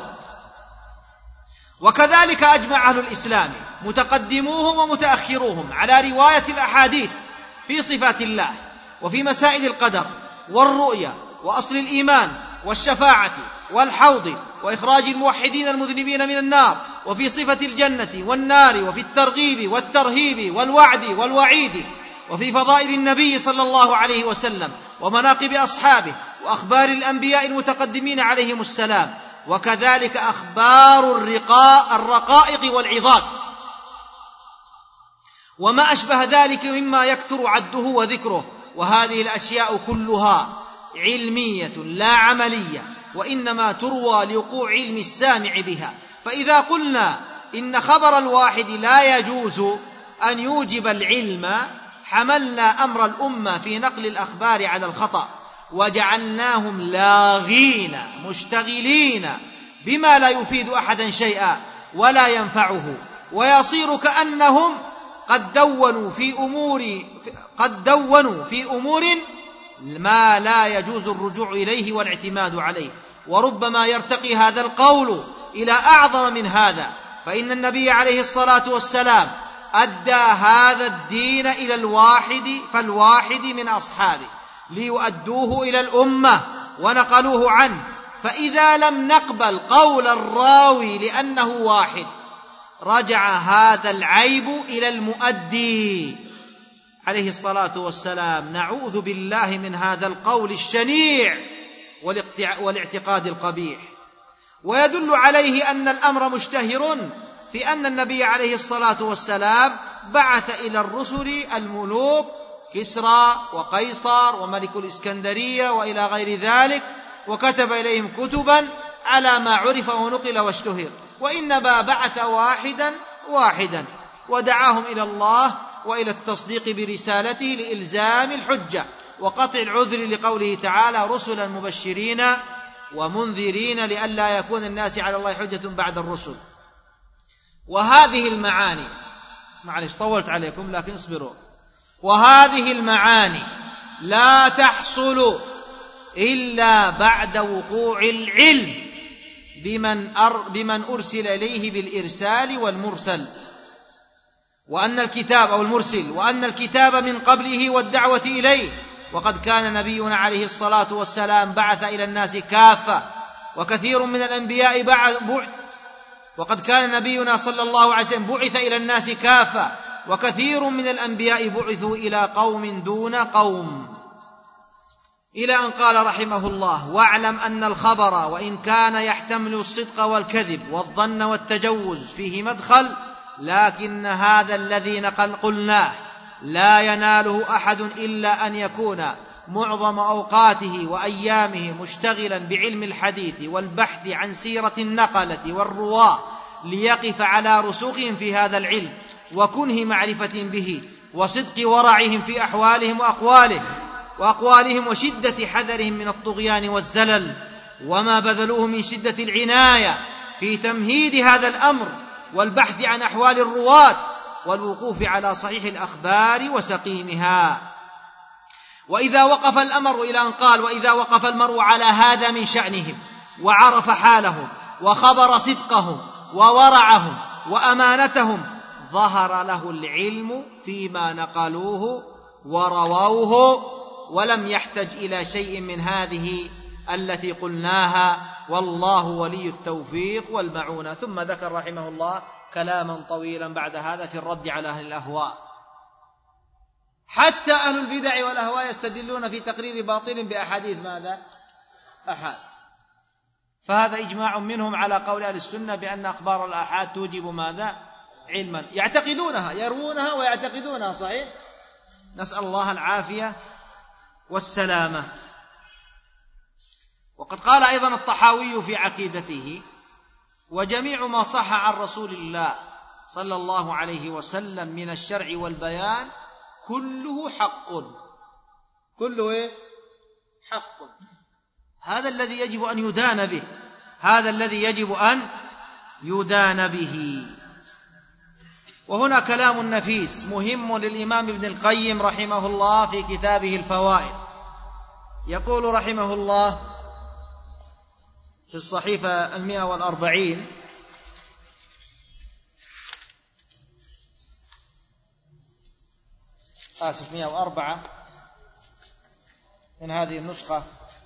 Speaker 3: وكذلك أجمع أهل الإسلام متقدموهم ومتأخروهم على رواية الأحاديث في صفات الله وفي مسائل القدر والرؤيا وأصل الإيمان والشفاعة والحوض وإخراج الموحدين المذنبين من النار، وفي صفة الجنة والنار، وفي الترغيب والترهيب والوعد والوعيد، وفي فضائل النبي صلى الله عليه وسلم ومناقب أصحابه وأخبار الأنبياء المتقدمين عليهم السلام، وكذلك أخبار الرقاء الرقائق والعظات. وما أشبه ذلك مما يكثر عده وذكره. وهذه الأشياء كلها علمية لا عملية، وإنما تروى لوقوع علم السامع بها. فإذا قلنا إن خبر الواحد لا يجوز أن يوجب العلم، حملنا أمر الأمة في نقل الأخبار على الخطأ، وجعلناهم لاغين مشتغلين بما لا يفيد أحدا شيئا ولا ينفعه، ويصير كأنهم قد دونوا في أمور قد دونوا في أمور ما لا يجوز الرجوع إليه والاعتماد عليه. وربما يرتقي هذا القول إلى أعظم من هذا، فإن النبي عليه الصلاة والسلام أدى هذا الدين إلى الواحد فالواحد من أصحابه ليؤدوه إلى الأمة ونقلوه عنه. فإذا لم نقبل قول الراوي لأنه واحد، رجع هذا العيب إلى المؤدي عليه الصلاة والسلام. نعوذ بالله من هذا القول الشنيع والاعتقاد القبيح. ويدل عليه أن الأمر مشتهر في أن النبي عليه الصلاة والسلام بعث إلى الرسل الملوك كسرى وقيصر وملك الإسكندرية وإلى غير ذلك، وكتب إليهم كتبا على ما عرف ونقل واشتهر، وإنما بعث واحدا واحدا ودعاهم إلى الله وإلى التصديق برسالته لإلزام الحجة وقطع العذر، لقوله تعالى: رسلا مبشرين ومنذرين لئلا يكون الناس على الله حجة بعد الرسل. وهذه المعاني، معلش طولت عليكم لكن اصبروا، وهذه المعاني لا تحصل إلا بعد وقوع العلم بمن, أر بمن أرسل إليه بالإرسال والمرسل، وأن الكتاب أو المرسل وأن الكتاب من قبله والدعوة إليه. وقد كان نبينا عليه الصلاة والسلام بعث إلى الناس كافة، وكثير من الأنبياء بعث وقد كان نبينا صلى الله عليه وسلم بعث إلى الناس كافة، وكثير من الأنبياء بعثوا إلى قوم دون قوم، إلى أن قال رحمه الله: واعلم أن الخبر وإن كان يحتمل الصدق والكذب والظن والتجوز فيه مدخل، لكن هذا الذي نقل قلناه لا يناله أحد إلا أن يكون معظم أوقاته وأيامه مشتغلا بعلم الحديث والبحث عن سيرة النقلة والرواة، ليقف على رسوخهم في هذا العلم وكنه معرفة به وصدق ورعهم في أحوالهم وأقوالهم وأقوالهم وشدة حذرهم من الطغيان والزلل، وما بذلوه من شدة العناية في تمهيد هذا الأمر والبحث عن أحوال الرواة والوقوف على صحيح الأخبار وسقيمها. وإذا وقف الأمر إلى أن قال: وإذا وقف المرء على هذا من شأنهم وعرف حالهم وخبر صدقهم وورعهم وأمانتهم، ظهر له العلم فيما نقلوه ورووه، ولم يحتج إلى شيء من هذه التي قلناها، والله ولي التوفيق والمعونة. ثم ذكر رحمه الله كلاما طويلا بعد هذا في الرد على أهل الأهواء. حتى أهل البدع والأهواء يستدلون في تقرير باطل بأحاديث ماذا؟ أحاد. فهذا إجماع منهم على قول أهل السنة بأن أخبار الآحاد توجب ماذا؟ علما، يعتقدونها، يروونها ويعتقدونها، صحيح؟ نسأل الله العافية والسلامة. وقد قال أيضا الطحاوي في عقيدته: وجميع ما صح عن رسول الله صلى الله عليه وسلم من الشرع والبيان كله حق. كله إيه؟ حق. هذا الذي يجب أن يدان به، هذا الذي يجب أن يدان به. وهنا كلام نفيس مهم للإمام ابن القيم رحمه الله في كتابه الفوائد. يقول رحمه الله في الصحيفة المئة والأربعين: آسف مئة وأربعة من هذه النسخة،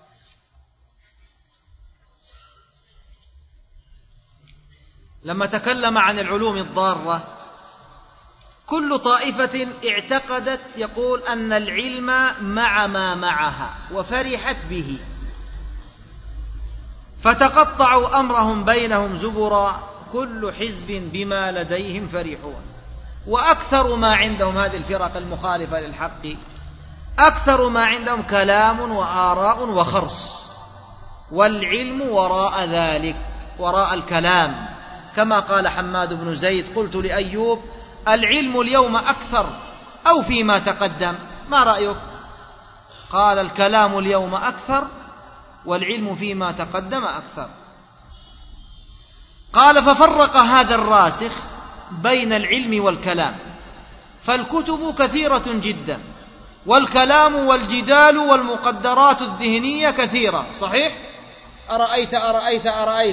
Speaker 3: لما تكلم عن العلوم الضارة: كل طائفة اعتقدت، يقول، أن العلم مع ما معها وفرحت به، فتقطعوا أمرهم بينهم زبرا، كل حزب بما لديهم فرحون. وأكثر ما عندهم هذه الفرق المخالفة للحق أكثر ما عندهم كلام وآراء وخرص، والعلم وراء ذلك، وراء الكلام، كما قال حماد بن زيد: قلت لأيوب: العلم اليوم أكثر أو فيما تقدم؟ ما رأيك؟ قال: الكلام اليوم أكثر والعلم فيما تقدم أكثر. قال: ففرق هذا الراسخ بين العلم والكلام، فالكتب كثيرة جدا، والكلام والجدال والمقدرات الذهنية كثيرة، صحيح؟ أرأيت أرأيت أرأيت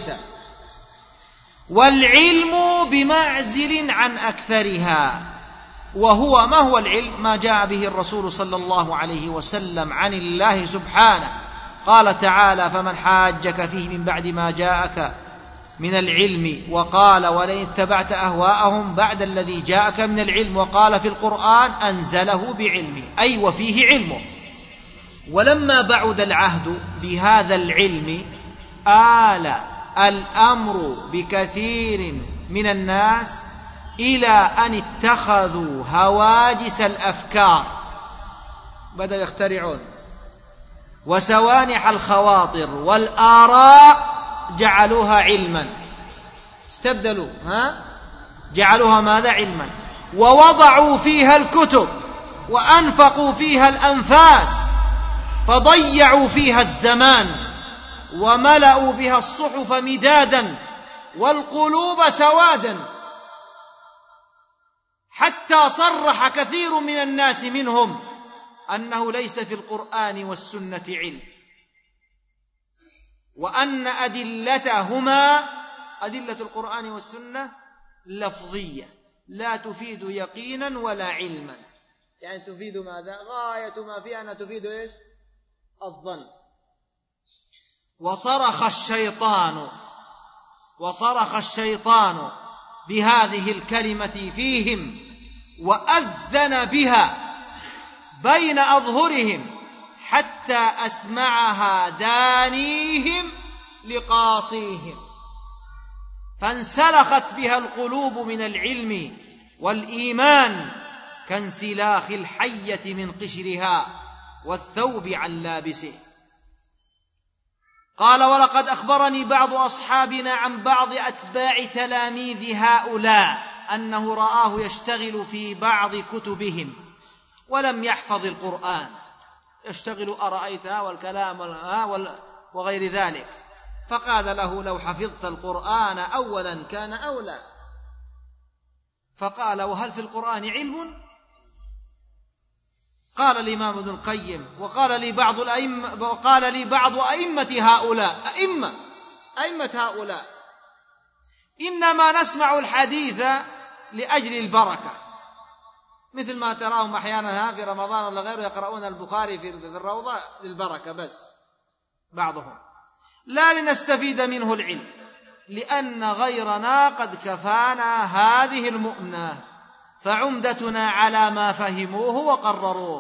Speaker 3: والعلم بمعزل عن أكثرها. وهو ما هو العلم؟ ما جاء به الرسول صلى الله عليه وسلم عن الله سبحانه. قال تعالى: فمن حاجك فيه من بعد ما جاءك من العلم، وقال: ولئن اتبعت أهواءهم بعد الذي جاءك من العلم، وقال في القرآن: أنزله بعلمه، أي وفيه علمه. ولما بعد العهد بهذا العلم آل الأمر بكثير من الناس إلى أن اتخذوا هواجس الأفكار، بدأوا يخترعون، وسوانح الخواطر والآراء جعلوها علما، استبدلوا ها جعلوها ماذا؟ علما. ووضعوا فيها الكتب وأنفقوا فيها الأنفاس، فضيعوا فيها الزمان، وملأوا بها الصحف مدادا والقلوب سوادا، حتى صرح كثير من الناس منهم أنه ليس في القرآن والسنة علم، وأن أدلتهما، أدلة القرآن والسنة، لفظية لا تفيد يقينا ولا علما، يعني تفيد ماذا؟ غاية ما فيها أنها تفيد إيش؟ الظن. وصرخ الشيطان وصرخ الشيطان بهذه الكلمة فيهم، وأذن بها بين أظهرهم، حتى أسمعها دانيهم لقاصيهم، فانسلخت بها القلوب من العلم والإيمان كانسلاخ الحية من قشرها والثوب عن لابسه. قال: ولقد أخبرني بعض أصحابنا عن بعض أتباع تلاميذ هؤلاء أنه رآه يشتغل في بعض كتبهم ولم يحفظ القرآن، يشتغل أرأيتها والكلام وغير ذلك، فقال له: لو حفظت القرآن أولا كان أولى. فقال: وهل في القرآن علم؟ قال الإمام ابن القيم: وقال لي بعض الأئمة وقال لي بعض أئمة هؤلاء أئمة أئمة هؤلاء إنما نسمع الحديث لأجل البركة، مثل ما تراهم أحيانا في رمضان ولا غيره يقرؤون البخاري في الروضة للبركة بس، بعضهم، لا لنستفيد منه العلم، لأن غيرنا قد كفانا هذه المؤنة، فعمدتنا على ما فهموه وقرروه.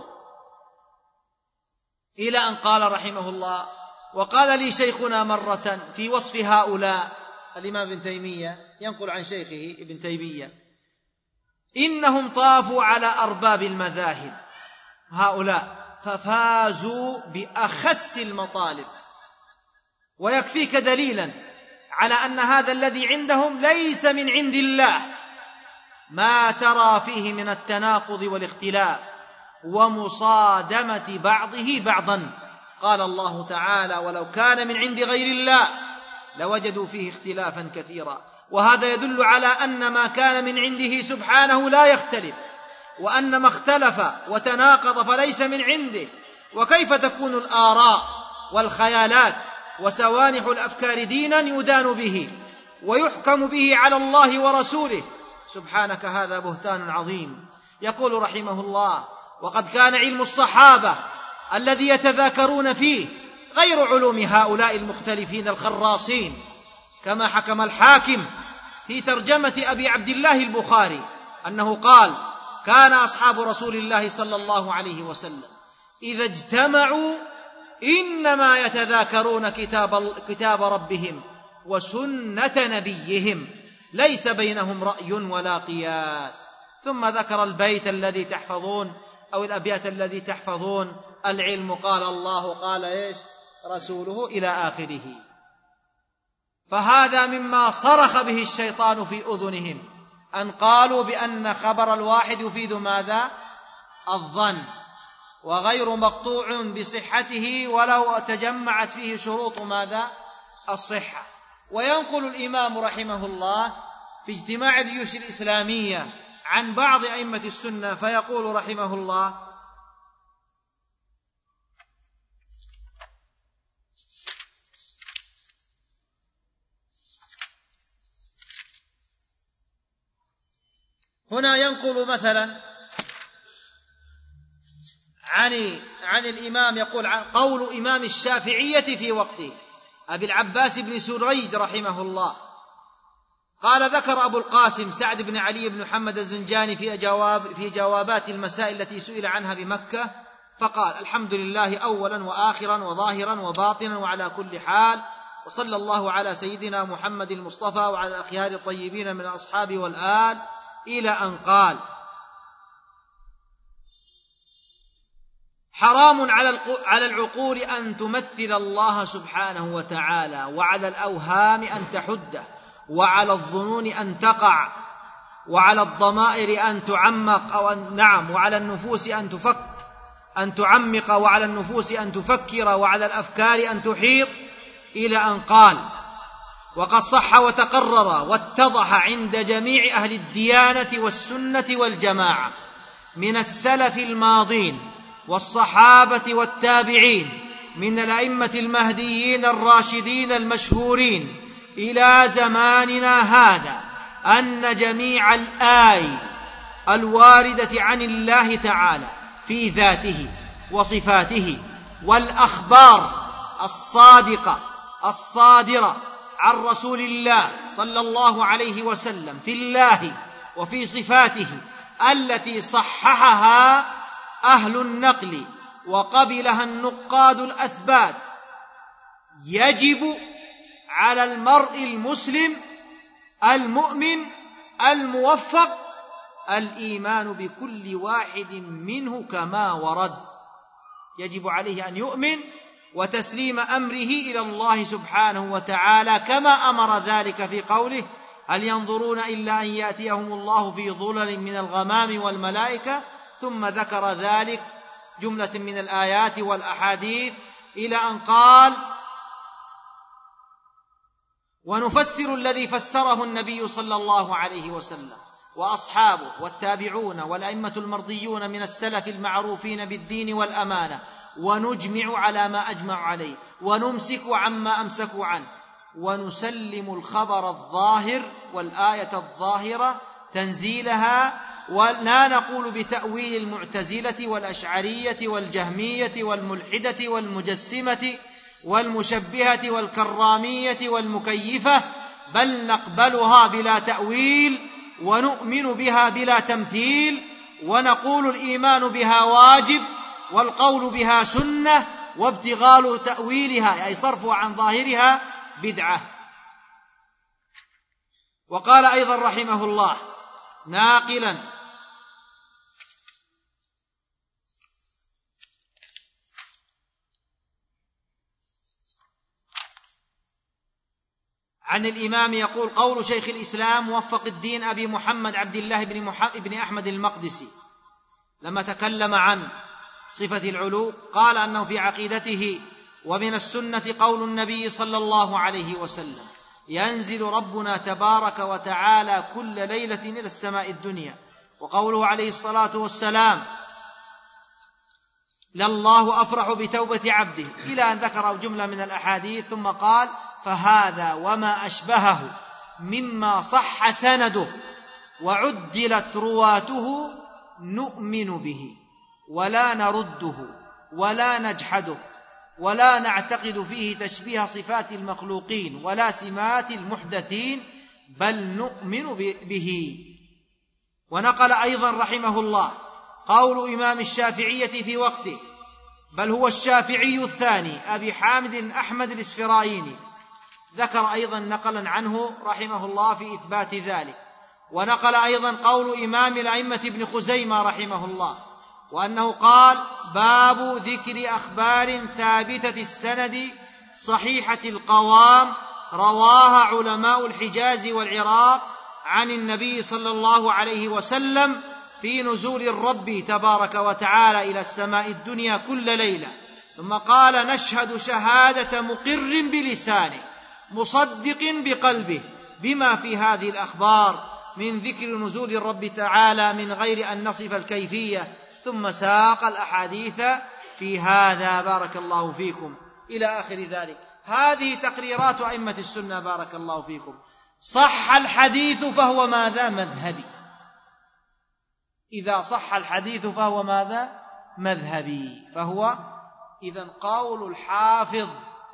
Speaker 3: إلى أن قال رحمه الله: وقال لي شيخنا مرة في وصف هؤلاء، الإمام ابن تيمية ينقل عن شيخه ابن تيمية: إنهم طافوا على أرباب المذاهب هؤلاء ففازوا بأخس المطالب، ويكفيك دليلا على أن هذا الذي عندهم ليس من عند الله، ما ترى فيه من التناقض والاختلاف ومصادمة بعضه بعضا. قال الله تعالى: ولو كان من عند غير الله لوجدوا فيه اختلافا كثيرا. وهذا يدل على أن ما كان من عنده سبحانه لا يختلف، وأن ما اختلف وتناقض فليس من عنده. وكيف تكون الآراء والخيالات وسوانح الأفكار دينا يدان به ويحكم به على الله ورسوله؟ سبحانك، هذا بهتان عظيم. يقول رحمه الله: وقد كان علم الصحابة الذي يتذاكرون فيه غير علوم هؤلاء المختلفين الخراصين، كما حكم الحاكم في ترجمة أبي عبد الله البخاري أنه قال: كان أصحاب رسول الله صلى الله عليه وسلم إذا اجتمعوا إنما يتذاكرون كتاب, كتاب ربهم وسنة نبيهم، ليس بينهم رأي ولا قياس. ثم ذكر البيت الذي تحفظون أو الأبيات الذي تحفظون: العلم قال الله قال إيش رسوله إلى آخره. فهذا مما صرخ به الشيطان في أذنهم، أن قالوا بأن خبر الواحد يفيد ماذا؟ الظن، وغير مقطوع بصحته ولو تجمعت فيه شروط ماذا؟ الصحة. وينقل الإمام رحمه الله في اجتماع الجيوش الإسلامية عن بعض أئمة السنة فيقول رحمه الله: هنا ينقل مثلا عن عن الإمام يقول عن قول إمام الشافعية في وقته أبي العباس بن سريج رحمه الله قال: ذكر أبو القاسم سعد بن علي بن محمد الزنجاني في جواب في جوابات المسائل التي سئل عنها بمكة فقال: الحمد لله أولا وآخرا وظاهرا وباطنا وعلى كل حال، وصلى الله على سيدنا محمد المصطفى وعلى الأخيار الطيبين من الأصحاب والآل، إلى أن قال: حرام على العقول أن تمثل الله سبحانه وتعالى، وعلى الأوهام أن تحده، وعلى الظنون أن تقع، وعلى الضمائر أن تعمق أو أن نعم وعلى النفوس أن تفك أن تعمق وعلى النفوس أن تفكر، وعلى الأفكار أن تحيط، إلى أن قال: وقد صح وتقرر واتضح عند جميع أهل الديانة والسنة والجماعة من السلف الماضين والصحابة والتابعين من الأئمة المهديين الراشدين المشهورين إلى زماننا هذا أن جميع الآي الواردة عن الله تعالى في ذاته وصفاته والأخبار الصادقة الصادرة عن رسول الله صلى الله عليه وسلم في الله وفي صفاته التي صححها أهل النقل وقبلها النقاد الأثبات، يجب على المرء المسلم المؤمن الموفق الإيمان بكل واحد منه كما ورد. يجب عليه أن يؤمن وتسليم أمره إلى الله سبحانه وتعالى كما أمر ذلك في قوله: هل ينظرون إلا أن يأتيهم الله في ظلل من الغمام والملائكة، ثم ذكر ذلك جملة من الآيات والأحاديث إلى أن قال: ونفسر الذي فسره النبي صلى الله عليه وسلم وأصحابه والتابعون والأئمة المرضيون من السلف المعروفين بالدين والأمانة، ونجمع على ما أجمع عليه، ونمسك عما أمسكوا عنه، ونسلم الخبر الظاهر والآية الظاهرة تنزيلها، ولا نقول بتأويل المعتزلة والأشعرية والجهمية والملحدة والمجسمة والمشبهة والكرامية والمكيفة، بل نقبلها بلا تأويل ونؤمن بها بلا تمثيل، ونقول الإيمان بها واجب والقول بها سنة، وابتغال تأويلها أي صرفها عن ظاهرها بدعة. وقال أيضا رحمه الله ناقلا عن الإمام يقول: قول شيخ الإسلام موفق الدين أبي محمد عبد الله بن, محمد بن أحمد المقدسي لما تكلم عن صفة العلو قال أنه في عقيدته ومن السنة قول النبي صلى الله عليه وسلم: ينزل ربنا تبارك وتعالى كل ليلة إلى السماء الدنيا، وقوله عليه الصلاة والسلام: لله أفرح بتوبة عبده، إلى أن ذكر جملة من الأحاديث ثم قال: فهذا وما أشبهه مما صح سنده وعدلت رواته نؤمن به ولا نرده ولا نجحده ولا نعتقد فيه تشبيه صفات المخلوقين ولا سمات المحدثين، بل نؤمن به. ونقل أيضا رحمه الله قول إمام الشافعية في وقته، بل هو الشافعي الثاني أبي حامد أحمد الإسفرايني، ذكر أيضا نقلا عنه رحمه الله في إثبات ذلك، ونقل أيضا قول إمام الأئمة ابن خزيمة رحمه الله، وأنه قال: باب ذكر أخبار ثابتة السند صحيحة القوام رواها علماء الحجاز والعراق عن النبي صلى الله عليه وسلم في نزول الرب تبارك وتعالى إلى السماء الدنيا كل ليلة. ثم قال: نشهد شهادة مقر بلسانه مصدق بقلبه بما في هذه الأخبار من ذكر نزول الرب تعالى من غير أن نصف الكيفية. ثم ساق الأحاديث في هذا بارك الله فيكم إلى آخر ذلك. هذه تقريرات أئمة السنة بارك الله فيكم. صح الحديث فهو ماذا؟ مذهبي. إذا صح الحديث فهو ماذا؟ مذهبي. فهو إذن قول الحافظ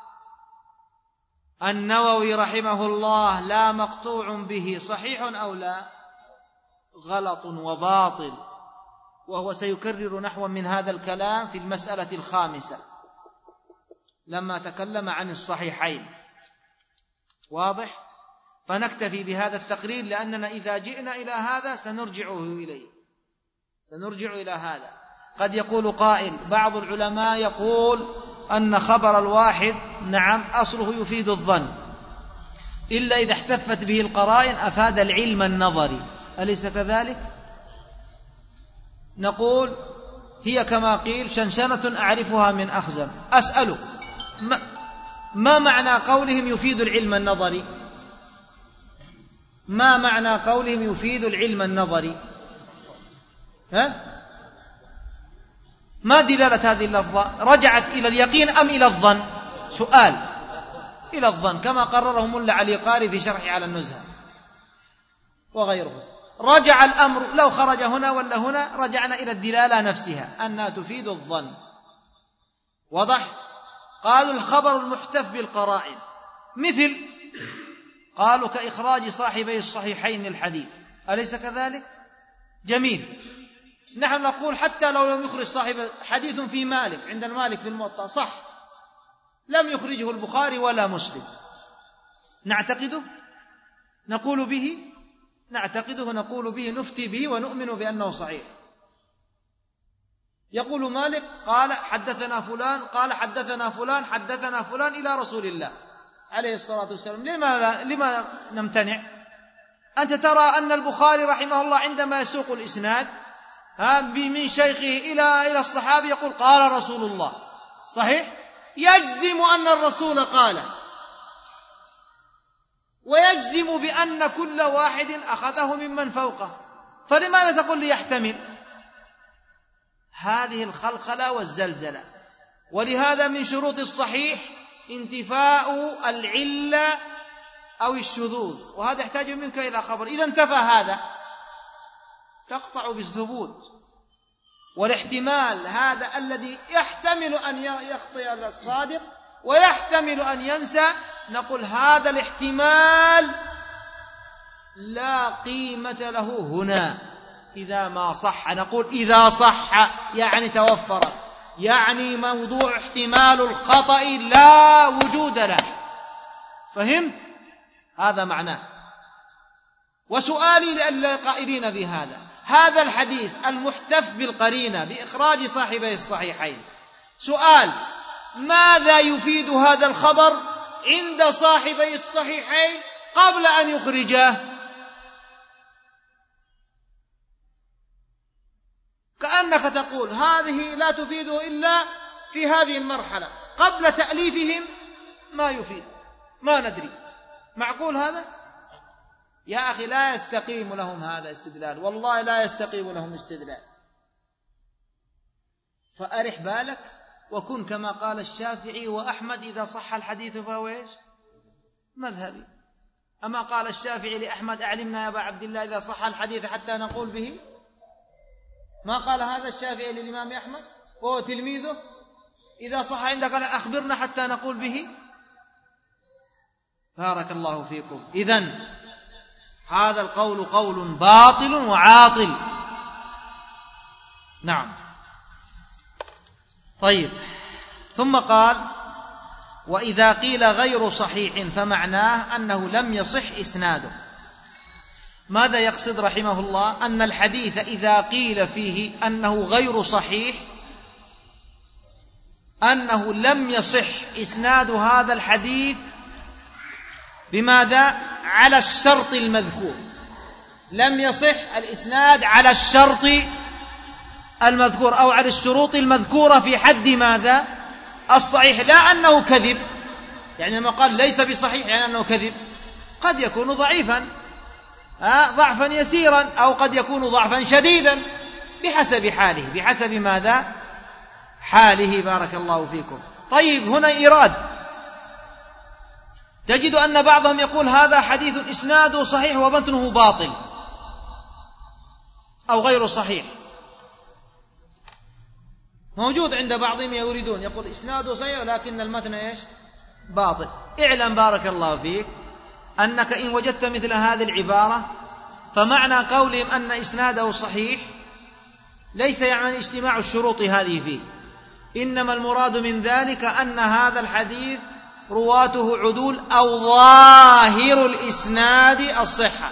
Speaker 3: النووي رحمه الله لا مقطوع به صحيح أو لا؟ غلط وباطل. وهو سيكرر نحو من هذا الكلام في المسألة الخامسة لما تكلم عن الصحيحين. واضح؟ فنكتفي بهذا التقرير لأننا إذا جئنا إلى هذا سنرجعه إليه سنرجع إلى هذا. قد يقول قائل: بعض العلماء يقول أن خبر الواحد نعم أصله يفيد الظن، إلا إذا احتفت به القرائن أفاد العلم النظري، أليس كذلك؟ نقول: هي كما قيل شنشنة أعرفها من أخزم. أسألك: ما, ما معنى قولهم يفيد العلم النظري؟ ما معنى قولهم يفيد العلم النظري؟ ها؟ ما دلالة هذه اللفظة؟ رجعت إلى اليقين أم إلى الظن؟ سؤال. إلى الظن كما قرره ملا علي قاري في شرحه على النزهة وغيره. رجع الأمر لو خرج هنا ولا هنا رجعنا إلى الدلالة نفسها أنها تفيد الظن. وضح؟ قالوا الخبر المحتف بالقرائن مثل قالوا كإخراج صاحبي الصحيحين الحديث، أليس كذلك؟ جميل. نحن نقول حتى لو لم يخرج صاحب حديث في مالك عند المالك في الموطأ صح، لم يخرجه البخاري ولا مسلم، نعتقده نقول به نعتقده نقول به نفتي به ونؤمن بأنه صحيح. يقول مالك قال حدثنا فلان قال حدثنا فلان حدثنا فلان إلى رسول الله عليه الصلاة والسلام. لما, لما نمتنع؟ أنت ترى أن البخاري رحمه الله عندما يسوق الإسناد من شيخه إلى إلى الصحابي يقول قال رسول الله، صحيح؟ يجزم أن الرسول قال، ويجزم بأن كل واحد أخذه ممن فوقه، فلماذا تقول لي يحتمل؟ هذه الخلخلة والزلزلة. ولهذا من شروط الصحيح انتفاء العلة أو الشذوذ، وهذا يحتاج منك إلى خبر. إذا انتفى هذا تقطع بالثبوت والاحتمال، هذا الذي يحتمل أن يخطئ الصادق ويحتمل أن ينسى، نقول هذا الاحتمال لا قيمة له هنا إذا ما صح. نقول إذا صح يعني توفرت، يعني موضوع احتمال الخطأ لا وجود له. فهمت؟ هذا معناه. وسؤالي للقائلين بهذا، هذا الحديث المحتف بالقرينة بإخراج صاحبي الصحيحين، سؤال: ماذا يفيد هذا الخبر عند صاحبي الصحيحين قبل أن يخرجاه؟ كأنك تقول هذه لا تفيده إلا في هذه المرحلة، قبل تأليفهم ما يفيد، ما ندري. معقول هذا؟ يا أخي لا يستقيم لهم هذا استدلال، والله لا يستقيم لهم استدلال. فأرح بالك وكن كما قال الشافعي وأحمد إذا صح الحديث فهو إيش؟ مذهبي. أما قال الشافعي لأحمد أعلمنا يا أبا عبد الله إذا صح الحديث حتى نقول به؟ ما قال هذا الشافعي للإمام أحمد وهو تلميذه إذا صح عندك أخبرنا حتى نقول به؟ بارك الله فيكم. إذن هذا القول قول باطل وعاطل. نعم. طيب، ثم قال: وإذا قيل غير صحيح فمعناه أنه لم يصح إسناده. ماذا يقصد رحمه الله؟ أن الحديث إذا قيل فيه أنه غير صحيح، أنه لم يصح إسناد هذا الحديث بماذا؟ على الشرط المذكور، لم يصح الإسناد على الشرط المذكور أو على الشروط المذكورة في حد ماذا؟ الصحيح، لا أنه كذب، يعني لما قال ليس بصحيح يعني أنه كذب، قد يكون ضعيفا ضعفا يسيرا، أو قد يكون ضعفا شديدا بحسب حاله، بحسب ماذا؟ حاله. بارك الله فيكم. طيب، هنا إيراد، تجد أن بعضهم يقول هذا حديث إسناده صحيح ومتنه باطل أو غير صحيح، موجود عند بعضهم يريدون يقول إسناده صحيح لكن المتن إيش؟ باطل. اعلم بارك الله فيك أنك إن وجدت مثل هذه العبارة فمعنى قولهم أن إسناده صحيح ليس يعني اجتماع الشروط هذه فيه، إنما المراد من ذلك أن هذا الحديث رواته عدول أو ظاهر الإسناد الصحة،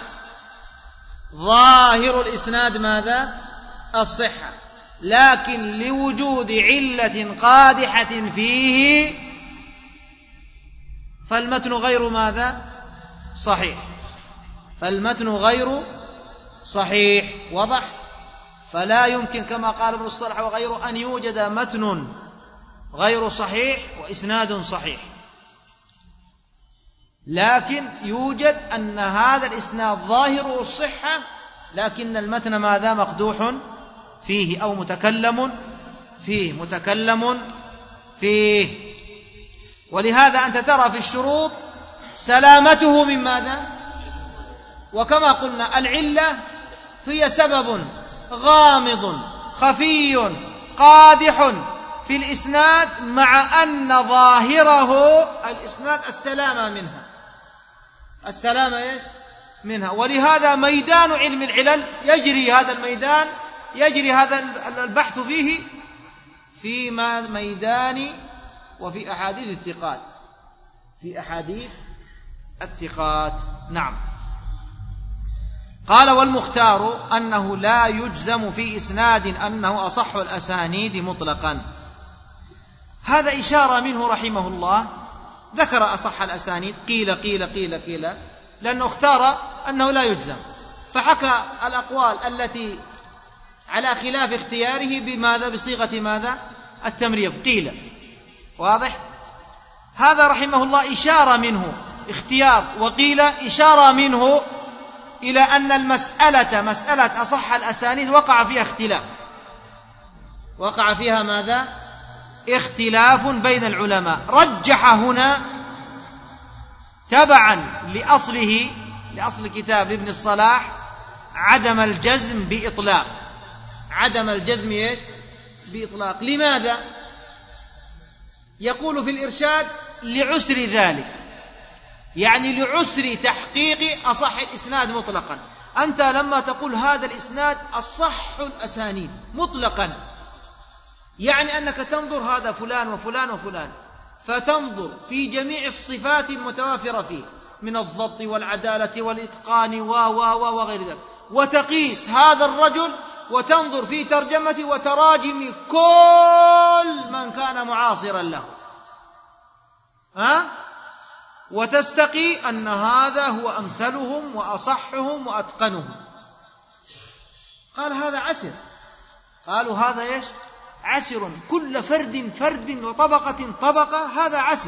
Speaker 3: ظاهر الإسناد ماذا؟ الصحة، لكن لوجود علة قادحة فيه فالمتن غير ماذا؟ صحيح، فالمتن غير صحيح. وضح؟ فلا يمكن كما قال ابن الصلاح وغيره أن يوجد متن غير صحيح وإسناد صحيح، لكن يوجد أن هذا الإسناد ظاهره الصحة لكن المتن ماذا؟ مقدوح فيه أو متكلم فيه متكلم فيه. ولهذا أنت ترى في الشروط سلامته من ماذا؟ وكما قلنا العلة هي سبب غامض خفي قادح في الإسناد، مع أن ظاهره الإسناد السلامة منها، السلامة إيش؟ منها. ولهذا ميدان علم العلل يجري هذا الميدان يجري هذا البحث فيه في ميدان وفي أحاديث الثقات، في أحاديث الثقات. نعم. قال: والمختار أنه لا يجزم في إسناد أنه أصح الأسانيد مطلقا. هذا إشارة منه رحمه الله، ذكر أصح الأسانيد، قيل قيل قيل قيل، لأنه اختار أنه لا يجزم، فحكى الأقوال التي على خلاف اختياره بماذا؟ بصيغة ماذا؟ التمريض، قيل. واضح؟ هذا رحمه الله إشارة منه، اختيار وقيل إشارة منه إلى أن المسألة مسألة أصح الأسانيد وقع فيها اختلاف، وقع فيها ماذا؟ اختلاف بين العلماء. رجح هنا تبعا لأصله لأصل كتاب لابن الصلاح عدم الجزم بإطلاق، عدم الجزم إيش؟ بإطلاق. لماذا؟ يقول في الإرشاد: لعسر ذلك، يعني لعسر تحقيق أصح الإسناد مطلقا. أنت لما تقول هذا الإسناد أصح الأسانيد مطلقا، يعني أنك تنظر هذا فلان وفلان وفلان، فتنظر في جميع الصفات المتوافرة فيه من الضبط والعدالة والإتقان و و و وغير ذلك، وتقيس هذا الرجل وتنظر في ترجمته وتراجم كل من كان معاصرا له، ها؟ وتستقي أن هذا هو أمثلهم وأصحهم وأتقنهم. قال هذا عسر، قالوا هذا إيش؟ عسر، كل فرد فرد وطبقة طبقة، هذا عسر.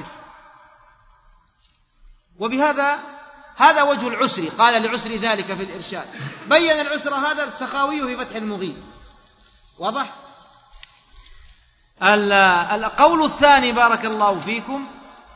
Speaker 3: وبهذا هذا وجه العسر، قال لعسر ذلك في الإرشاد. بين العسر هذا السخاوي في فتح المغيث. واضح؟ القول الثاني بارك الله فيكم،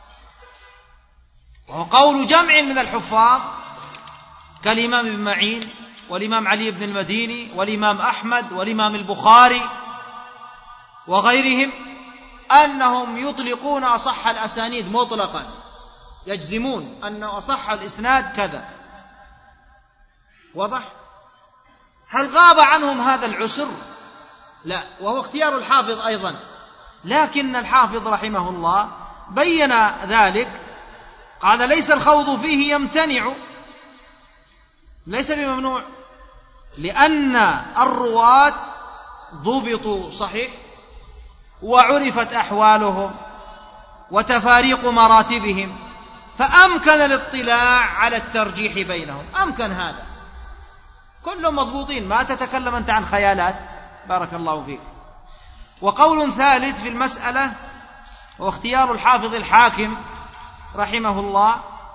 Speaker 3: وهو قول جمع من الحفاظ كالإمام ابن معين والإمام علي بن المديني والإمام أحمد والإمام البخاري وغيرهم، أنهم يطلقون أصح الأسانيد مطلقا، يجزمون أن أصح الإسناد كذا. واضح؟ هل غاب عنهم هذا العسر؟ لا، وهو اختيار الحافظ أيضا، لكن الحافظ رحمه الله بين ذلك، قال: ليس الخوض فيه يمتنع ليس بممنوع، لأن الرواة ضبطوا صحيح وعرفت أحوالهم وتفاريق مراتبهم، فأمكن الاطلاع على الترجيح بينهم، أمكن هذا، كلهم مضبوطين، ما تتكلم أنت عن خيالات. بارك الله فيك. وقول ثالث في المسألة واختيار الحافظ الحاكم رحمه الله،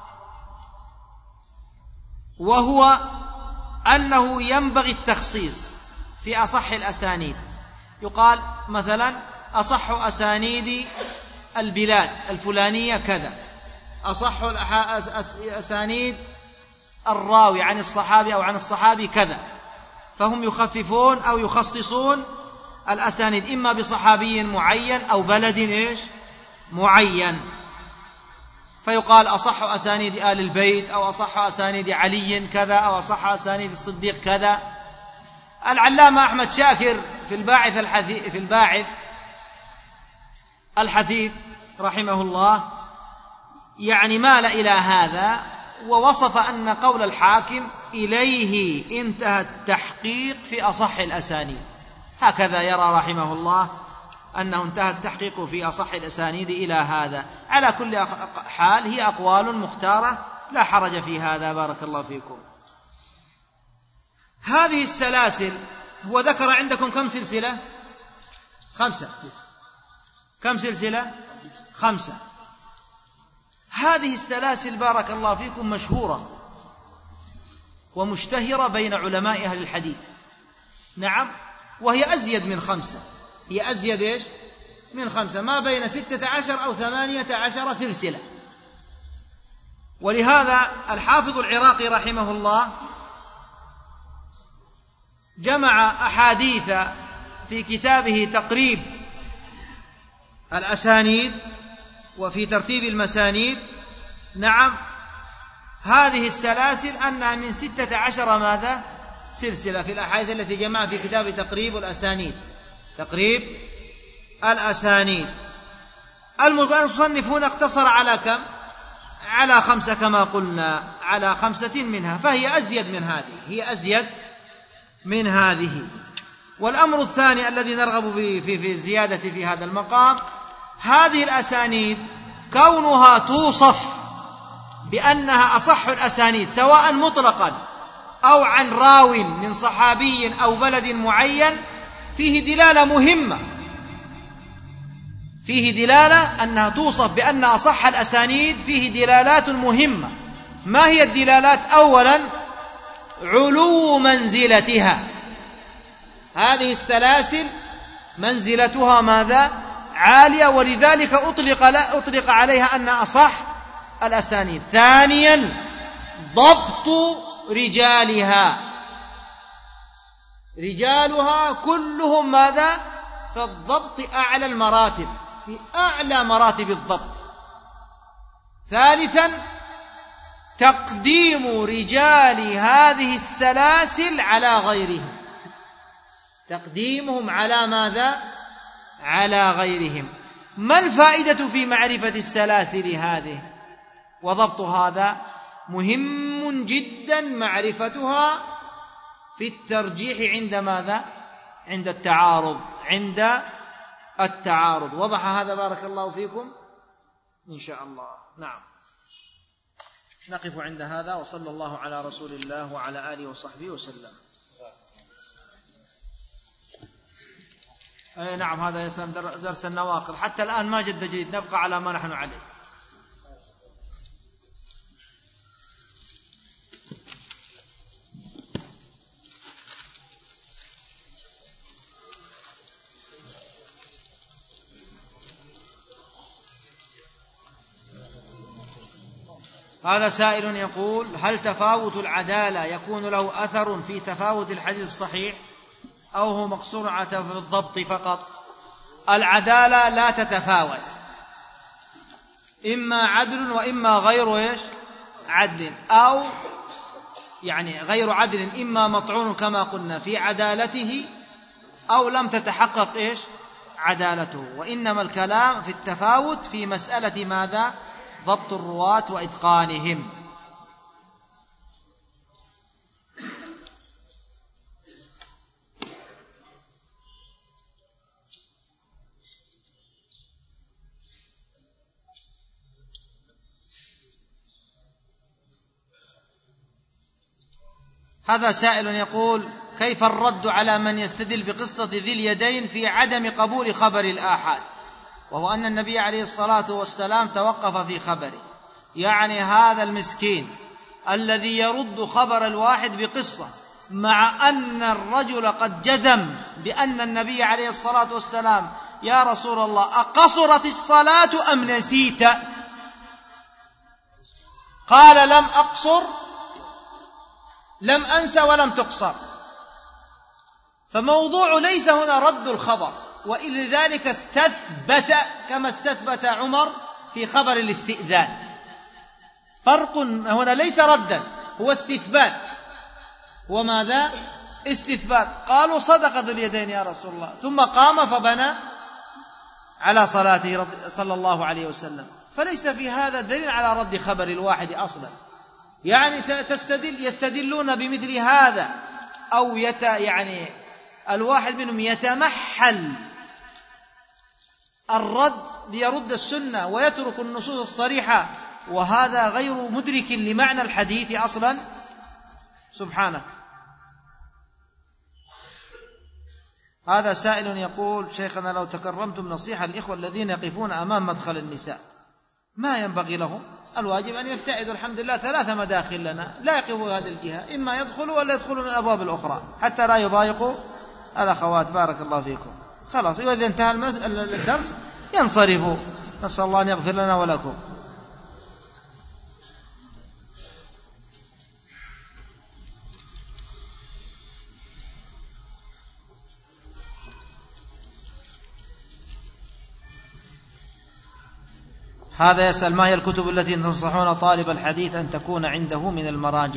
Speaker 3: وهو أنه ينبغي التخصيص في أصح الأسانيد. يقال مثلا أصح أسانيد البلاد الفلانية كذا، أصح أسانيد الراوي عن الصحابي أو عن الصحابي كذا، فهم يخففون أو يخصصون الأسانيد إما بصحابي معين أو بلد إيش معين، فيقال أصح أسانيد آل البيت، أو أصح أسانيد علي كذا، أو أصح أسانيد الصديق كذا. العلامة أحمد شاكر في الباعث الحثيث في الباعث الحثيث رحمه الله يعني مال إلى هذا، ووصف أن قول الحاكم إليه انتهى التحقيق في أصح الأسانيد، هكذا يرى رحمه الله أنه انتهى التحقيق في أصح الأسانيد إلى هذا. على كل حال هي أقوال مختارة لا حرج في هذا. بارك الله فيكم. هذه السلاسل هو ذكر عندكم كم سلسلة؟ خمسة. كم سلسلة؟ خمسة. هذه السلاسل بارك الله فيكم مشهورة ومشتهرة بين علماء أهل الحديث. نعم، وهي أزيد من خمسة، هي أزيد إيش؟ من خمسة، ما بين ستة عشر أو ثمانية عشر سلسلة. ولهذا الحافظ العراقي رحمه الله جمع أحاديث في كتابه تقريب الأسانيد وفي ترتيب المسانيد. نعم، هذه السلاسل أنها من ستة عشر ماذا؟ سلسلة في الأحاديث التي جمع في كتاب تقريب الأسانيد، تقريب الأسانيد. المصنف هنا اقتصر على كم؟ على خمسة كما قلنا، على خمسة منها، فهي أزيد من هذه، هي أزيد من هذه. والأمر الثاني الذي نرغب في في الزيادة في هذا المقام، هذه الأسانيد كونها توصف بأنها أصح الأسانيد سواء مطلقا أو عن راو من صحابي أو بلد معين، فيه دلالة مهمة، فيه دلالة أنها توصف بأن أصح الأسانيد، فيه دلالات مهمة. ما هي الدلالات؟ أولا علو منزلتها، هذه السلاسل منزلتها ماذا؟ عالية، ولذلك أطلق, لا أطلق عليها أن أصح الأسانيد. ثانيا ضبط رجالها، رجالها كلهم ماذا؟ في الضبط أعلى المراتب، في أعلى مراتب الضبط. ثالثا تقديم رجال هذه السلاسل على غيرهم، تقديمهم على ماذا؟ على غيرهم. ما الفائدة في معرفة السلاسل هذه وضبط هذا؟ مهم جدا معرفتها في الترجيح عند ماذا؟ عند التعارض، عند التعارض. وضح هذا بارك الله فيكم إن شاء الله. نعم، نقف عند هذا، وصلى الله على رسول الله وعلى آله وصحبه وسلم. أي نعم، هذا يسلم درس النواقض، حتى الآن ما جد جديد، نبقى على ما نحن عليه. هذا سائل يقول: هل تفاوت العدالة يكون له أثر في تفاوت الحديث الصحيح، أو هو مقصور على الضبط فقط؟ العدالة لا تتفاوت، إما عدل وإما غير إيش عدل، أو يعني غير عدل، إما مطعون كما قلنا في عدالته أو لم تتحقق إيش عدالته. وإنما الكلام في التفاوت في مسألة ماذا؟ ضبط الرواة وإتقانهم. هذا سائل يقول: كيف الرد على من يستدل بقصة ذي اليدين في عدم قبول خبر الآحاد، وهو أن النبي عليه الصلاة والسلام توقف في خبره؟ يعني هذا المسكين الذي يرد خبر الواحد بقصة، مع أن الرجل قد جزم بأن النبي عليه الصلاة والسلام: يا رسول الله أقصرت الصلاة أم نسيت؟ قال: لم أقصر، لم أنس ولم تقصر. فموضوع ليس هنا رد الخبر، ولذلك استثبت كما استثبت عمر في خبر الاستئذان. فرق هنا، ليس ردا، هو استثبات. وماذا؟ استثبات. قالوا: صدق ذو اليدين يا رسول الله، ثم قام فبنى على صلاته صلى الله عليه وسلم. فليس في هذا دليل على رد خبر الواحد أصلا. يعني تستدل يستدلون بمثل هذا، أو يت يعني الواحد منهم يتمحل الرد ليرد السنة ويترك النصوص الصريحة، وهذا غير مدرك لمعنى الحديث أصلا. سبحانك. هذا سائل يقول: شيخنا لو تكرمتم نصيحة للإخوة الذين يقفون أمام مدخل النساء، ما ينبغي لهم؟ الواجب أن يبتعدوا. الحمد لله ثلاثة مداخل لنا، لا يقفوا هذه الجهة، إما يدخلوا ولا يدخلوا من الأبواب الأخرى حتى لا يضايقوا الأخوات. بارك الله فيكم. خلاص، وإذا انتهى الدرس ينصرفوا. نسأل الله أن يغفر لنا ولكم. هذا يسأل: ما هي الكتب التي تنصحون طالب الحديث أن تكون عنده من المراجع؟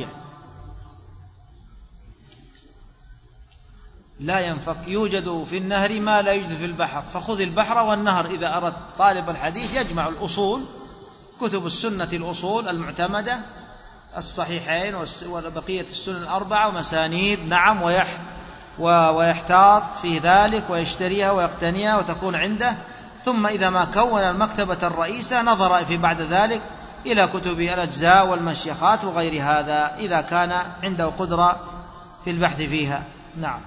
Speaker 3: لا ينفك، يوجد في النهر ما لا يوجد في البحر، فخذ البحر والنهر. إذا أردت طالب الحديث يجمع الأصول، كتب السنة الأصول المعتمدة، الصحيحين وبقية السنن الأربعة ومسانيد، نعم، ويحتاط في ذلك ويشتريها ويقتنيها وتكون عنده. ثم إذا ما كون المكتبة الرئيسة نظر في بعد ذلك إلى كتب الأجزاء والمشيخات وغير هذا، إذا كان عنده قدرة في البحث فيها. نعم.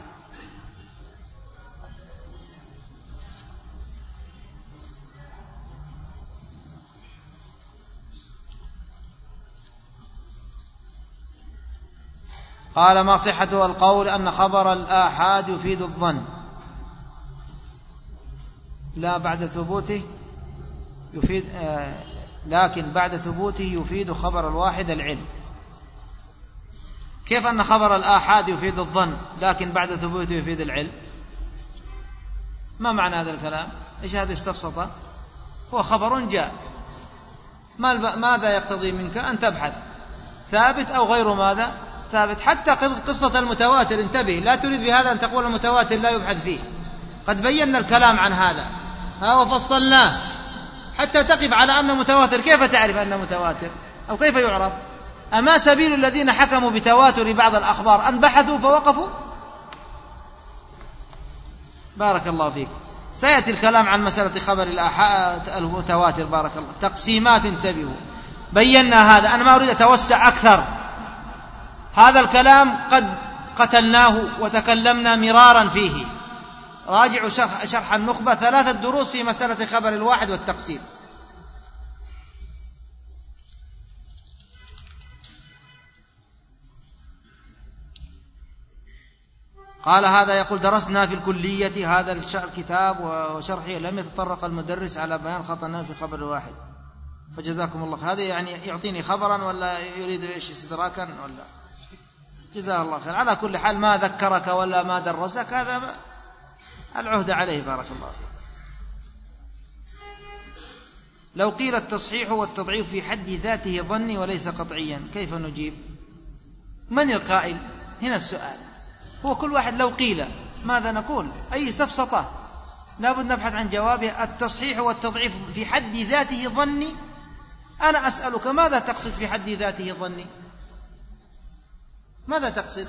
Speaker 3: قال: ما صحة القول أن خبر الآحاد يفيد الظن؟ لا، بعد ثبوته يفيد آه لكن بعد ثبوته يفيد خبر الواحد العلم. كيف أن خبر الآحاد يفيد الظن لكن بعد ثبوته يفيد العلم؟ ما معنى هذا الكلام؟ إيش هذه السفسطة؟ هو خبر جاء، ماذا يقتضي منك؟ أن تبحث ثابت أو غير ماذا ثابت. حتى قصة المتواتر، انتبه، لا تريد بهذا أن تقول المتواتر لا يبحث فيه، قد بينا الكلام عن هذا ها وفصلناه حتى تقف على أنه متواتر. كيف تعرف أنه متواتر أو كيف يعرف؟ أما سبيل الذين حكموا بتواتر بعض الأخبار أن بحثوا فوقفوا؟ بارك الله فيك. سيأتي الكلام عن مسألة خبر الآحاد المتواتر. بارك الله. تقسيمات، انتبهوا، بينا هذا. أنا ما أريد أتوسع أكثر، هذا الكلام قد قتلناه وتكلمنا مرارا فيه. راجعوا شرح, شرح النخبة، ثلاثة دروس في مسألة خبر الواحد والتقسيم. قال: هذا يقول: درسنا في الكلية هذا الكتاب وشرحه، لم يتطرق المدرس على بيان خطأنا في خبر الواحد، فجزاكم الله. هذا يعني يعطيني خبرا ولا يريد إيش استدراكا ولا؟ جزاه الله خير. على كل حال ما ذكرك ولا ما درسك هذا العهد عليه. بارك الله فيك. لو قيل التصحيح والتضعيف في حد ذاته ظني وليس قطعيا كيف نجيب؟ من القائل؟ هنا السؤال. هو كل واحد لو قيل ماذا نقول؟ أي سفسطة لابد نبحث عن جوابه. التصحيح والتضعيف في حد ذاته ظني، أنا أسألك ماذا تقصد في حد ذاته ظني؟ ماذا تقصد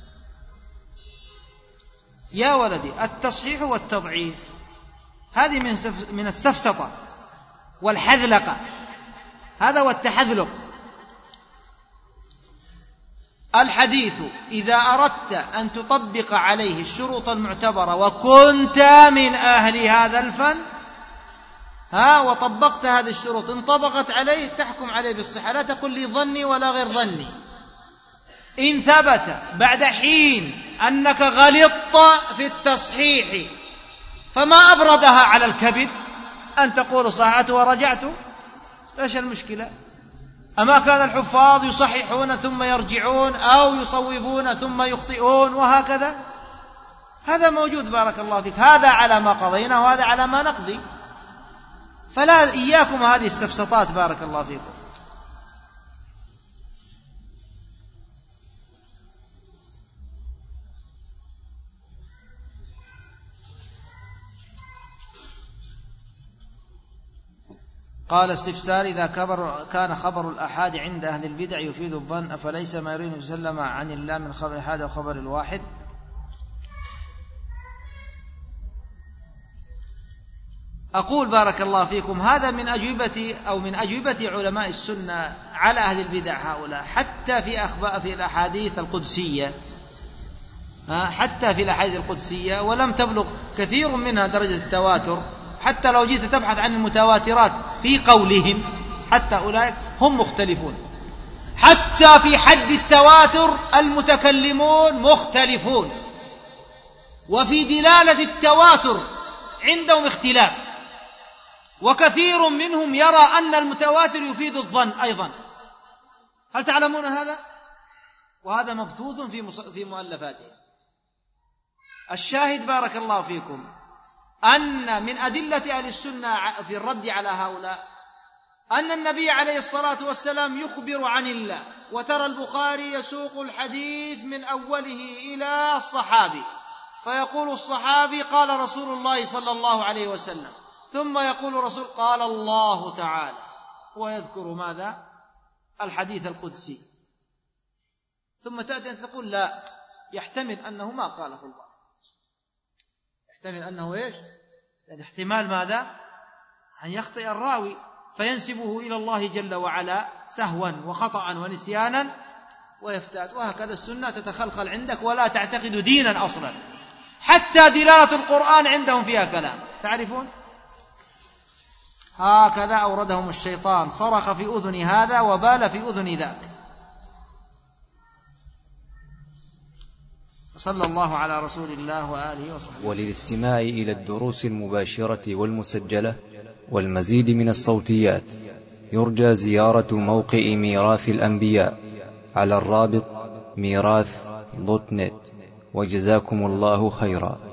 Speaker 3: يا ولدي؟ التصحيح والتضعيف هذه من من السفسطة والحذلقة، هذا والتحذلق. الحديث إذا أردت أن تطبق عليه الشروط المعتبرة وكنت من أهل هذا الفن ها وطبقت هذه الشروط انطبقت عليه تحكم عليه بالصحة، لا تقل لي ظني ولا غير ظني. إن ثبت بعد حين أنك غلطت في التصحيح فما أبردها على الكبد أن تقول صححت ورجعت، إيش المشكلة؟ أما كان الحفاظ يصححون ثم يرجعون أو يصوبون ثم يخطئون وهكذا، هذا موجود بارك الله فيك، هذا على ما قضينا وهذا على ما نقضي، فلا إياكم هذه السفسطات بارك الله فيكم. قال استفسار: إذا كبر كان خبر الآحاد عند أهل البدع يفيد الظن أفليس ما يروي النبي صلى الله عليه وسلم عن الله من خبر الآحاد أو خبر الواحد؟ أقول بارك الله فيكم هذا من أجوبة أو من أجوبة علماء السنة على أهل البدع هؤلاء، حتى في أخبار في الأحاديث القدسية حتى في الأحاديث القدسية ولم تبلغ كثير منها درجة التواتر، حتى لو جيت تبحث عن المتواترات في قولهم حتى أولئك هم مختلفون، حتى في حد التواتر المتكلمون مختلفون، وفي دلالة التواتر عندهم اختلاف، وكثير منهم يرى أن المتواتر يفيد الظن أيضا. هل تعلمون هذا؟ وهذا مبثوث في في مؤلفاتهم. الشاهد بارك الله فيكم أن من أدلة أهل السنة في الرد على هؤلاء أن النبي عليه الصلاة والسلام يخبر عن الله، وترى البخاري يسوق الحديث من أوله إلى الصحابي، فيقول الصحابي قال رسول الله صلى الله عليه وسلم، ثم يقول رسول قال الله تعالى، ويذكر ماذا؟ الحديث القدسي، ثم تأتي أن تقول لا، يحتمل أنه ما قاله الله، يحتمل أنه إيش؟ يعني احتمال ماذا؟ أن يخطئ الراوي فينسبه إلى الله جل وعلا سهوا وخطأ ونسيانا ويفتات، وهكذا السنة تتخلخل عندك ولا تعتقد دينا أصلا، حتى دلالة القرآن عندهم فيها كلام، تعرفون؟ هكذا أوردهم الشيطان، صرخ في أذن هذا وبال في أذن ذاك. صلى الله على رسول الله وآله وصحبه.
Speaker 1: وللاستماع إلى الدروس المباشرة والمسجلة والمزيد من الصوتيات يرجى زيارة موقع ميراث الأنبياء على الرابط ميراث دوت نت، وجزاكم الله خيرا.